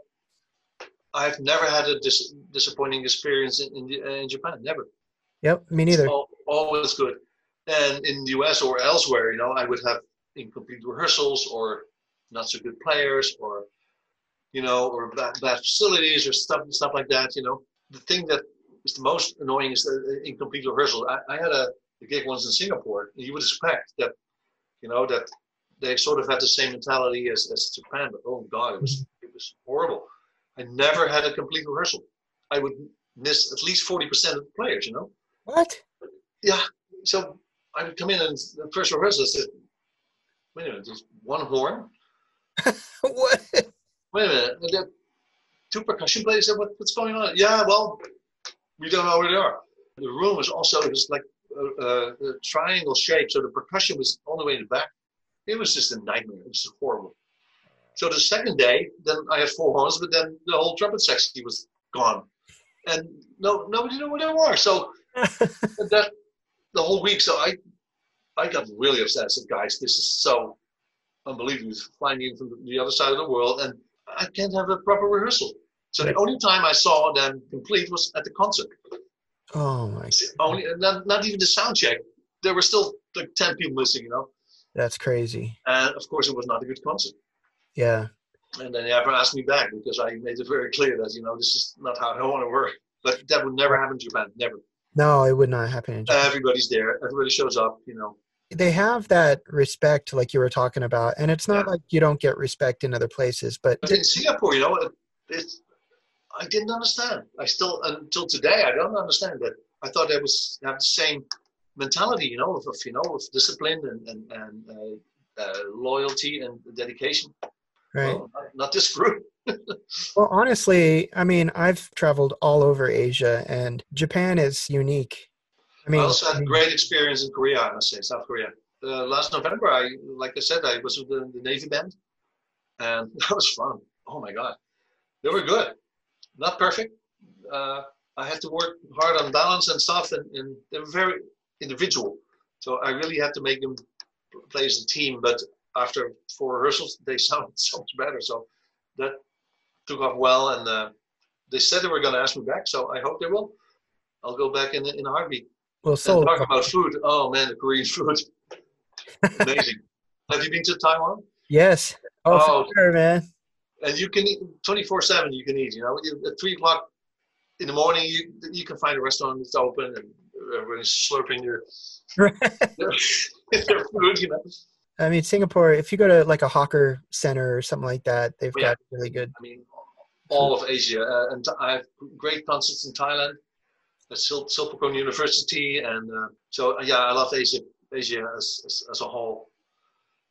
I've never had a dis- disappointing experience in in, the, uh, in Japan. Never. Yep, me It's neither. all, always good. And in the U S or elsewhere, you know, I would have incomplete rehearsals or not so good players or you know, or bad, bad facilities or stuff stuff like that. You know, the thing that is the most annoying is the incomplete rehearsal. I, I had a, a gig once in Singapore, and you would expect that, you know, that they sort of had the same mentality as, as Japan. But oh god, it was it was horrible. I never had a complete rehearsal. I would miss at least forty percent of the players. You know. What? Yeah. So I would come in and the first rehearsal I said, "Wait a minute, there's one horn. What? Wait a minute, there are two percussion players. What, what's going on? Yeah, well, we don't know where they are. The room was also it was like a, a, a triangle shape, so the percussion was all the way in the back. It was just a nightmare. It was horrible. So the second day, then I had four horns, but then the whole trumpet section was gone, and no nobody knew where they were. So that the whole week, so I I got really upset. I said, guys, this is so unbelievable. He's flying in from the other side of the world, and I can't have a proper rehearsal. So the only time I saw them complete was at the concert. Oh my, It's the only, not, not even the sound check. There were still like ten people missing, you know. that's crazy. And of course, it was not a good concert. Yeah. And then they never asked me back because I made it very clear that you know this is not how I want to work. But that would never happen in Japan. Never. No, it would not happen in Japan. Everybody's there. Everybody shows up. You know. They have that respect like you were talking about, and it's not Yeah. like you don't get respect in other places, but But in Singapore, you know, it, it's I didn't understand. I still until today I don't understand that. I thought they was have the same mentality, you know, of, of you know, of discipline and and, and uh, uh, loyalty and dedication. right. Well, not, not this group. Well, honestly, I mean, I've traveled all over Asia, and Japan is unique. I I mean, also I had mean, great experience in Korea, I must say, South Korea. Uh, last November, I like I said, I was with the, the Navy band, and that was fun. Oh my God, they were good. Not perfect. Uh, I had to work hard on balance and stuff, and, and they were very individual. So I really had to make them play as a team. But after four rehearsals, they sounded so much better. So that took off well, and uh, they said they were going to ask me back. So I hope they will. I'll go back in in a heartbeat. well, And Seoul. talk about food. Oh man, the Korean food, amazing. Have you been to Taiwan? Yes. Oh, Oh, for sure, man. and you can eat twenty-four seven. You can eat. You know, at three o'clock in the morning, you you can find a restaurant that's open and everybody's slurping their their, their food. You know, I mean, Singapore, if you go to like a hawker center or something like that, they've yeah. got really good I mean, all of Asia, uh, and I have great concerts in Thailand at Sil- Silpakorn University, and uh, so uh, yeah, I love Asia, Asia as, as as a whole.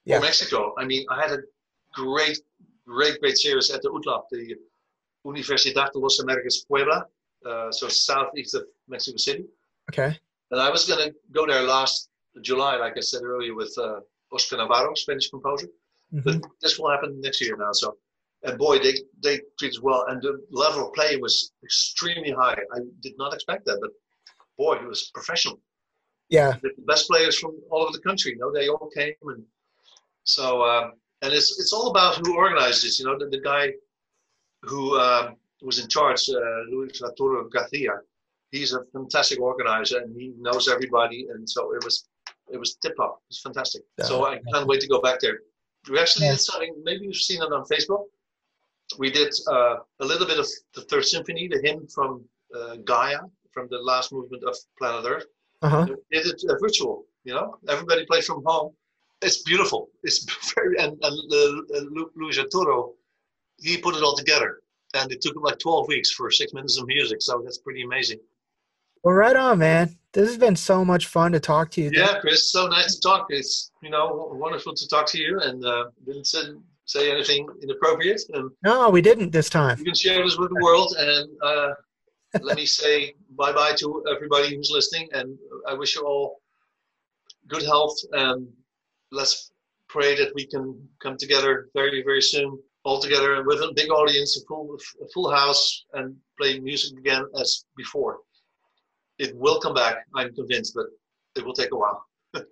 Yeah. Or Mexico. I mean, I had a great, great, great series at the U T L A P, the Universidad de los Americas Puebla, uh, so southeast of Mexico City. Okay. And I was going to go there last July, like I said earlier, with uh, Oscar Navarro, Spanish composer. Mm-hmm. But this will happen next year now. So, and boy, they they treat us well, and the level of play was extremely high. I did not expect that, but boy, it was professional. Yeah, The best players from all over the country. You know, they all came, and so um, and it's it's all about who organized this. You know, the, the guy who uh, was in charge, uh, Luis Arturo Garcia. He's a fantastic organizer, and he knows everybody, and so it was it was tip top. It was fantastic. Uh, so I can't wait to go back there. We actually yeah. did something. Maybe you've seen it on Facebook. We did uh, a little bit of the Third Symphony, the hymn from uh, Gaia, from the last movement of Planet Earth. Uh-huh. We did it uh, virtual. You know, everybody plays from home. It's beautiful. It's very and and uh, Luis Arturo, he put it all together, and it took him like twelve weeks for six minutes of music. So that's pretty amazing. Well, right on, man. This has been so much fun to talk to you. Yeah, Chris, so nice to talk. It's, you know, wonderful to talk to you, and uh, didn't say, say anything inappropriate. And no, we didn't this time. You can share this with the world, and uh, let me say bye-bye to everybody who's listening, and I wish you all good health, and let's pray that we can come together very, very soon, all together with a big audience, a full, a full house, and play music again as before. It will come back, I'm convinced, but it will take a while.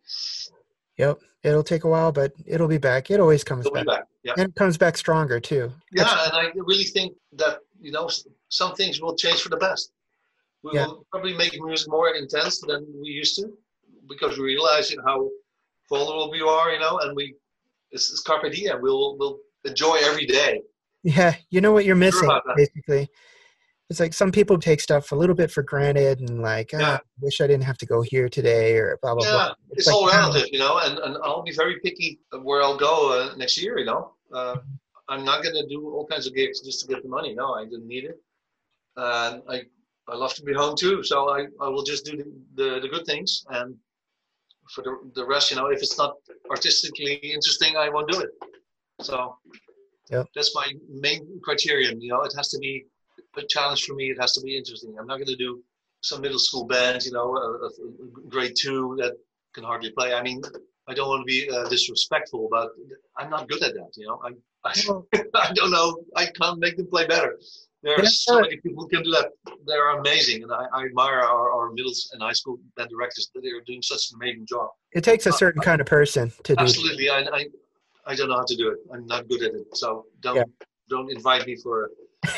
Yep, it'll take a while, but it'll be back. It always comes it'll back. Be back. Yeah. And it comes back stronger, too. Yeah, That's- and I really think that, you know, some things will change for the best. We yeah. will probably make music more intense than we used to, because we realize you know, how vulnerable we are, you know, and we, it's, it's carpe diem. We'll, we'll enjoy every day. Yeah, you know what you're missing, sure basically. It's like some people take stuff a little bit for granted and like, ah, yeah. I wish I didn't have to go here today or blah, blah, yeah, blah. It's, it's like, all relative, you know, and, and I'll be very picky where I'll go uh, next year, you know. Uh, I'm not going to do all kinds of gigs just to get the money. No, I didn't need it. And I I love to be home too, so I, I will just do the, the, the good things. And for the, the rest, you know, if it's not artistically interesting, I won't do it. So yep. that's my main criterion, you know, it has to be a challenge for me. It has to be interesting. I'm not going to do some middle school band, you know, a, a grade two that can hardly play. I mean, I don't want to be uh, disrespectful, but I'm not good at that. You know, I I, I don't know. I can't make them play better. There are That's so right. many people who can do that. They're amazing, and I, I admire our, our middle and high school band directors. That they're doing such an amazing job. It takes a certain uh, kind of person to do. Absolutely, I, I I don't know how to do it. I'm not good at it. So don't yeah. don't invite me for.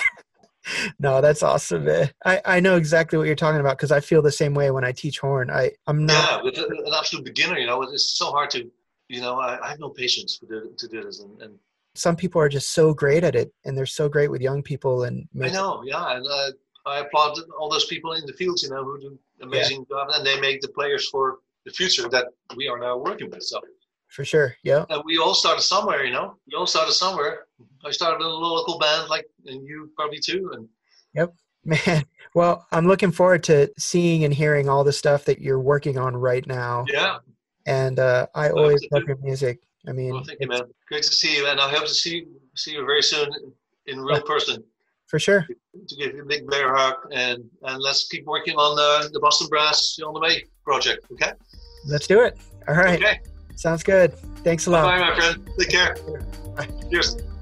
No, that's awesome, man. I, I know exactly what you're talking about because I feel the same way when I teach horn. I, I'm not... Yeah, with an absolute beginner, you know, it's so hard to, you know, I, I have no patience for the, to do this. And, and some people are just so great at it, and they're so great with young people. And I know, yeah, and uh, I applaud all those people in the fields, you know, who do amazing yeah. job, and they make the players for the future that we are now working with. So for sure, yeah. And we all started somewhere, you know. We all started somewhere. I started in a local band, like, and you probably too. And yep, man. Well, I'm looking forward to seeing and hearing all the stuff that you're working on right now. Yeah. And uh, I well, always love your music. I mean, well, thank you, man. Great to see you, and I hope to see see you very soon in real person. For sure. To give you a big bear hug, and and let's keep working on uh, the Boston Brass on the May project. Okay. Let's do it. All right. Okay. Sounds good. Thanks a lot. Bye, my friend. Take care. Bye. Cheers.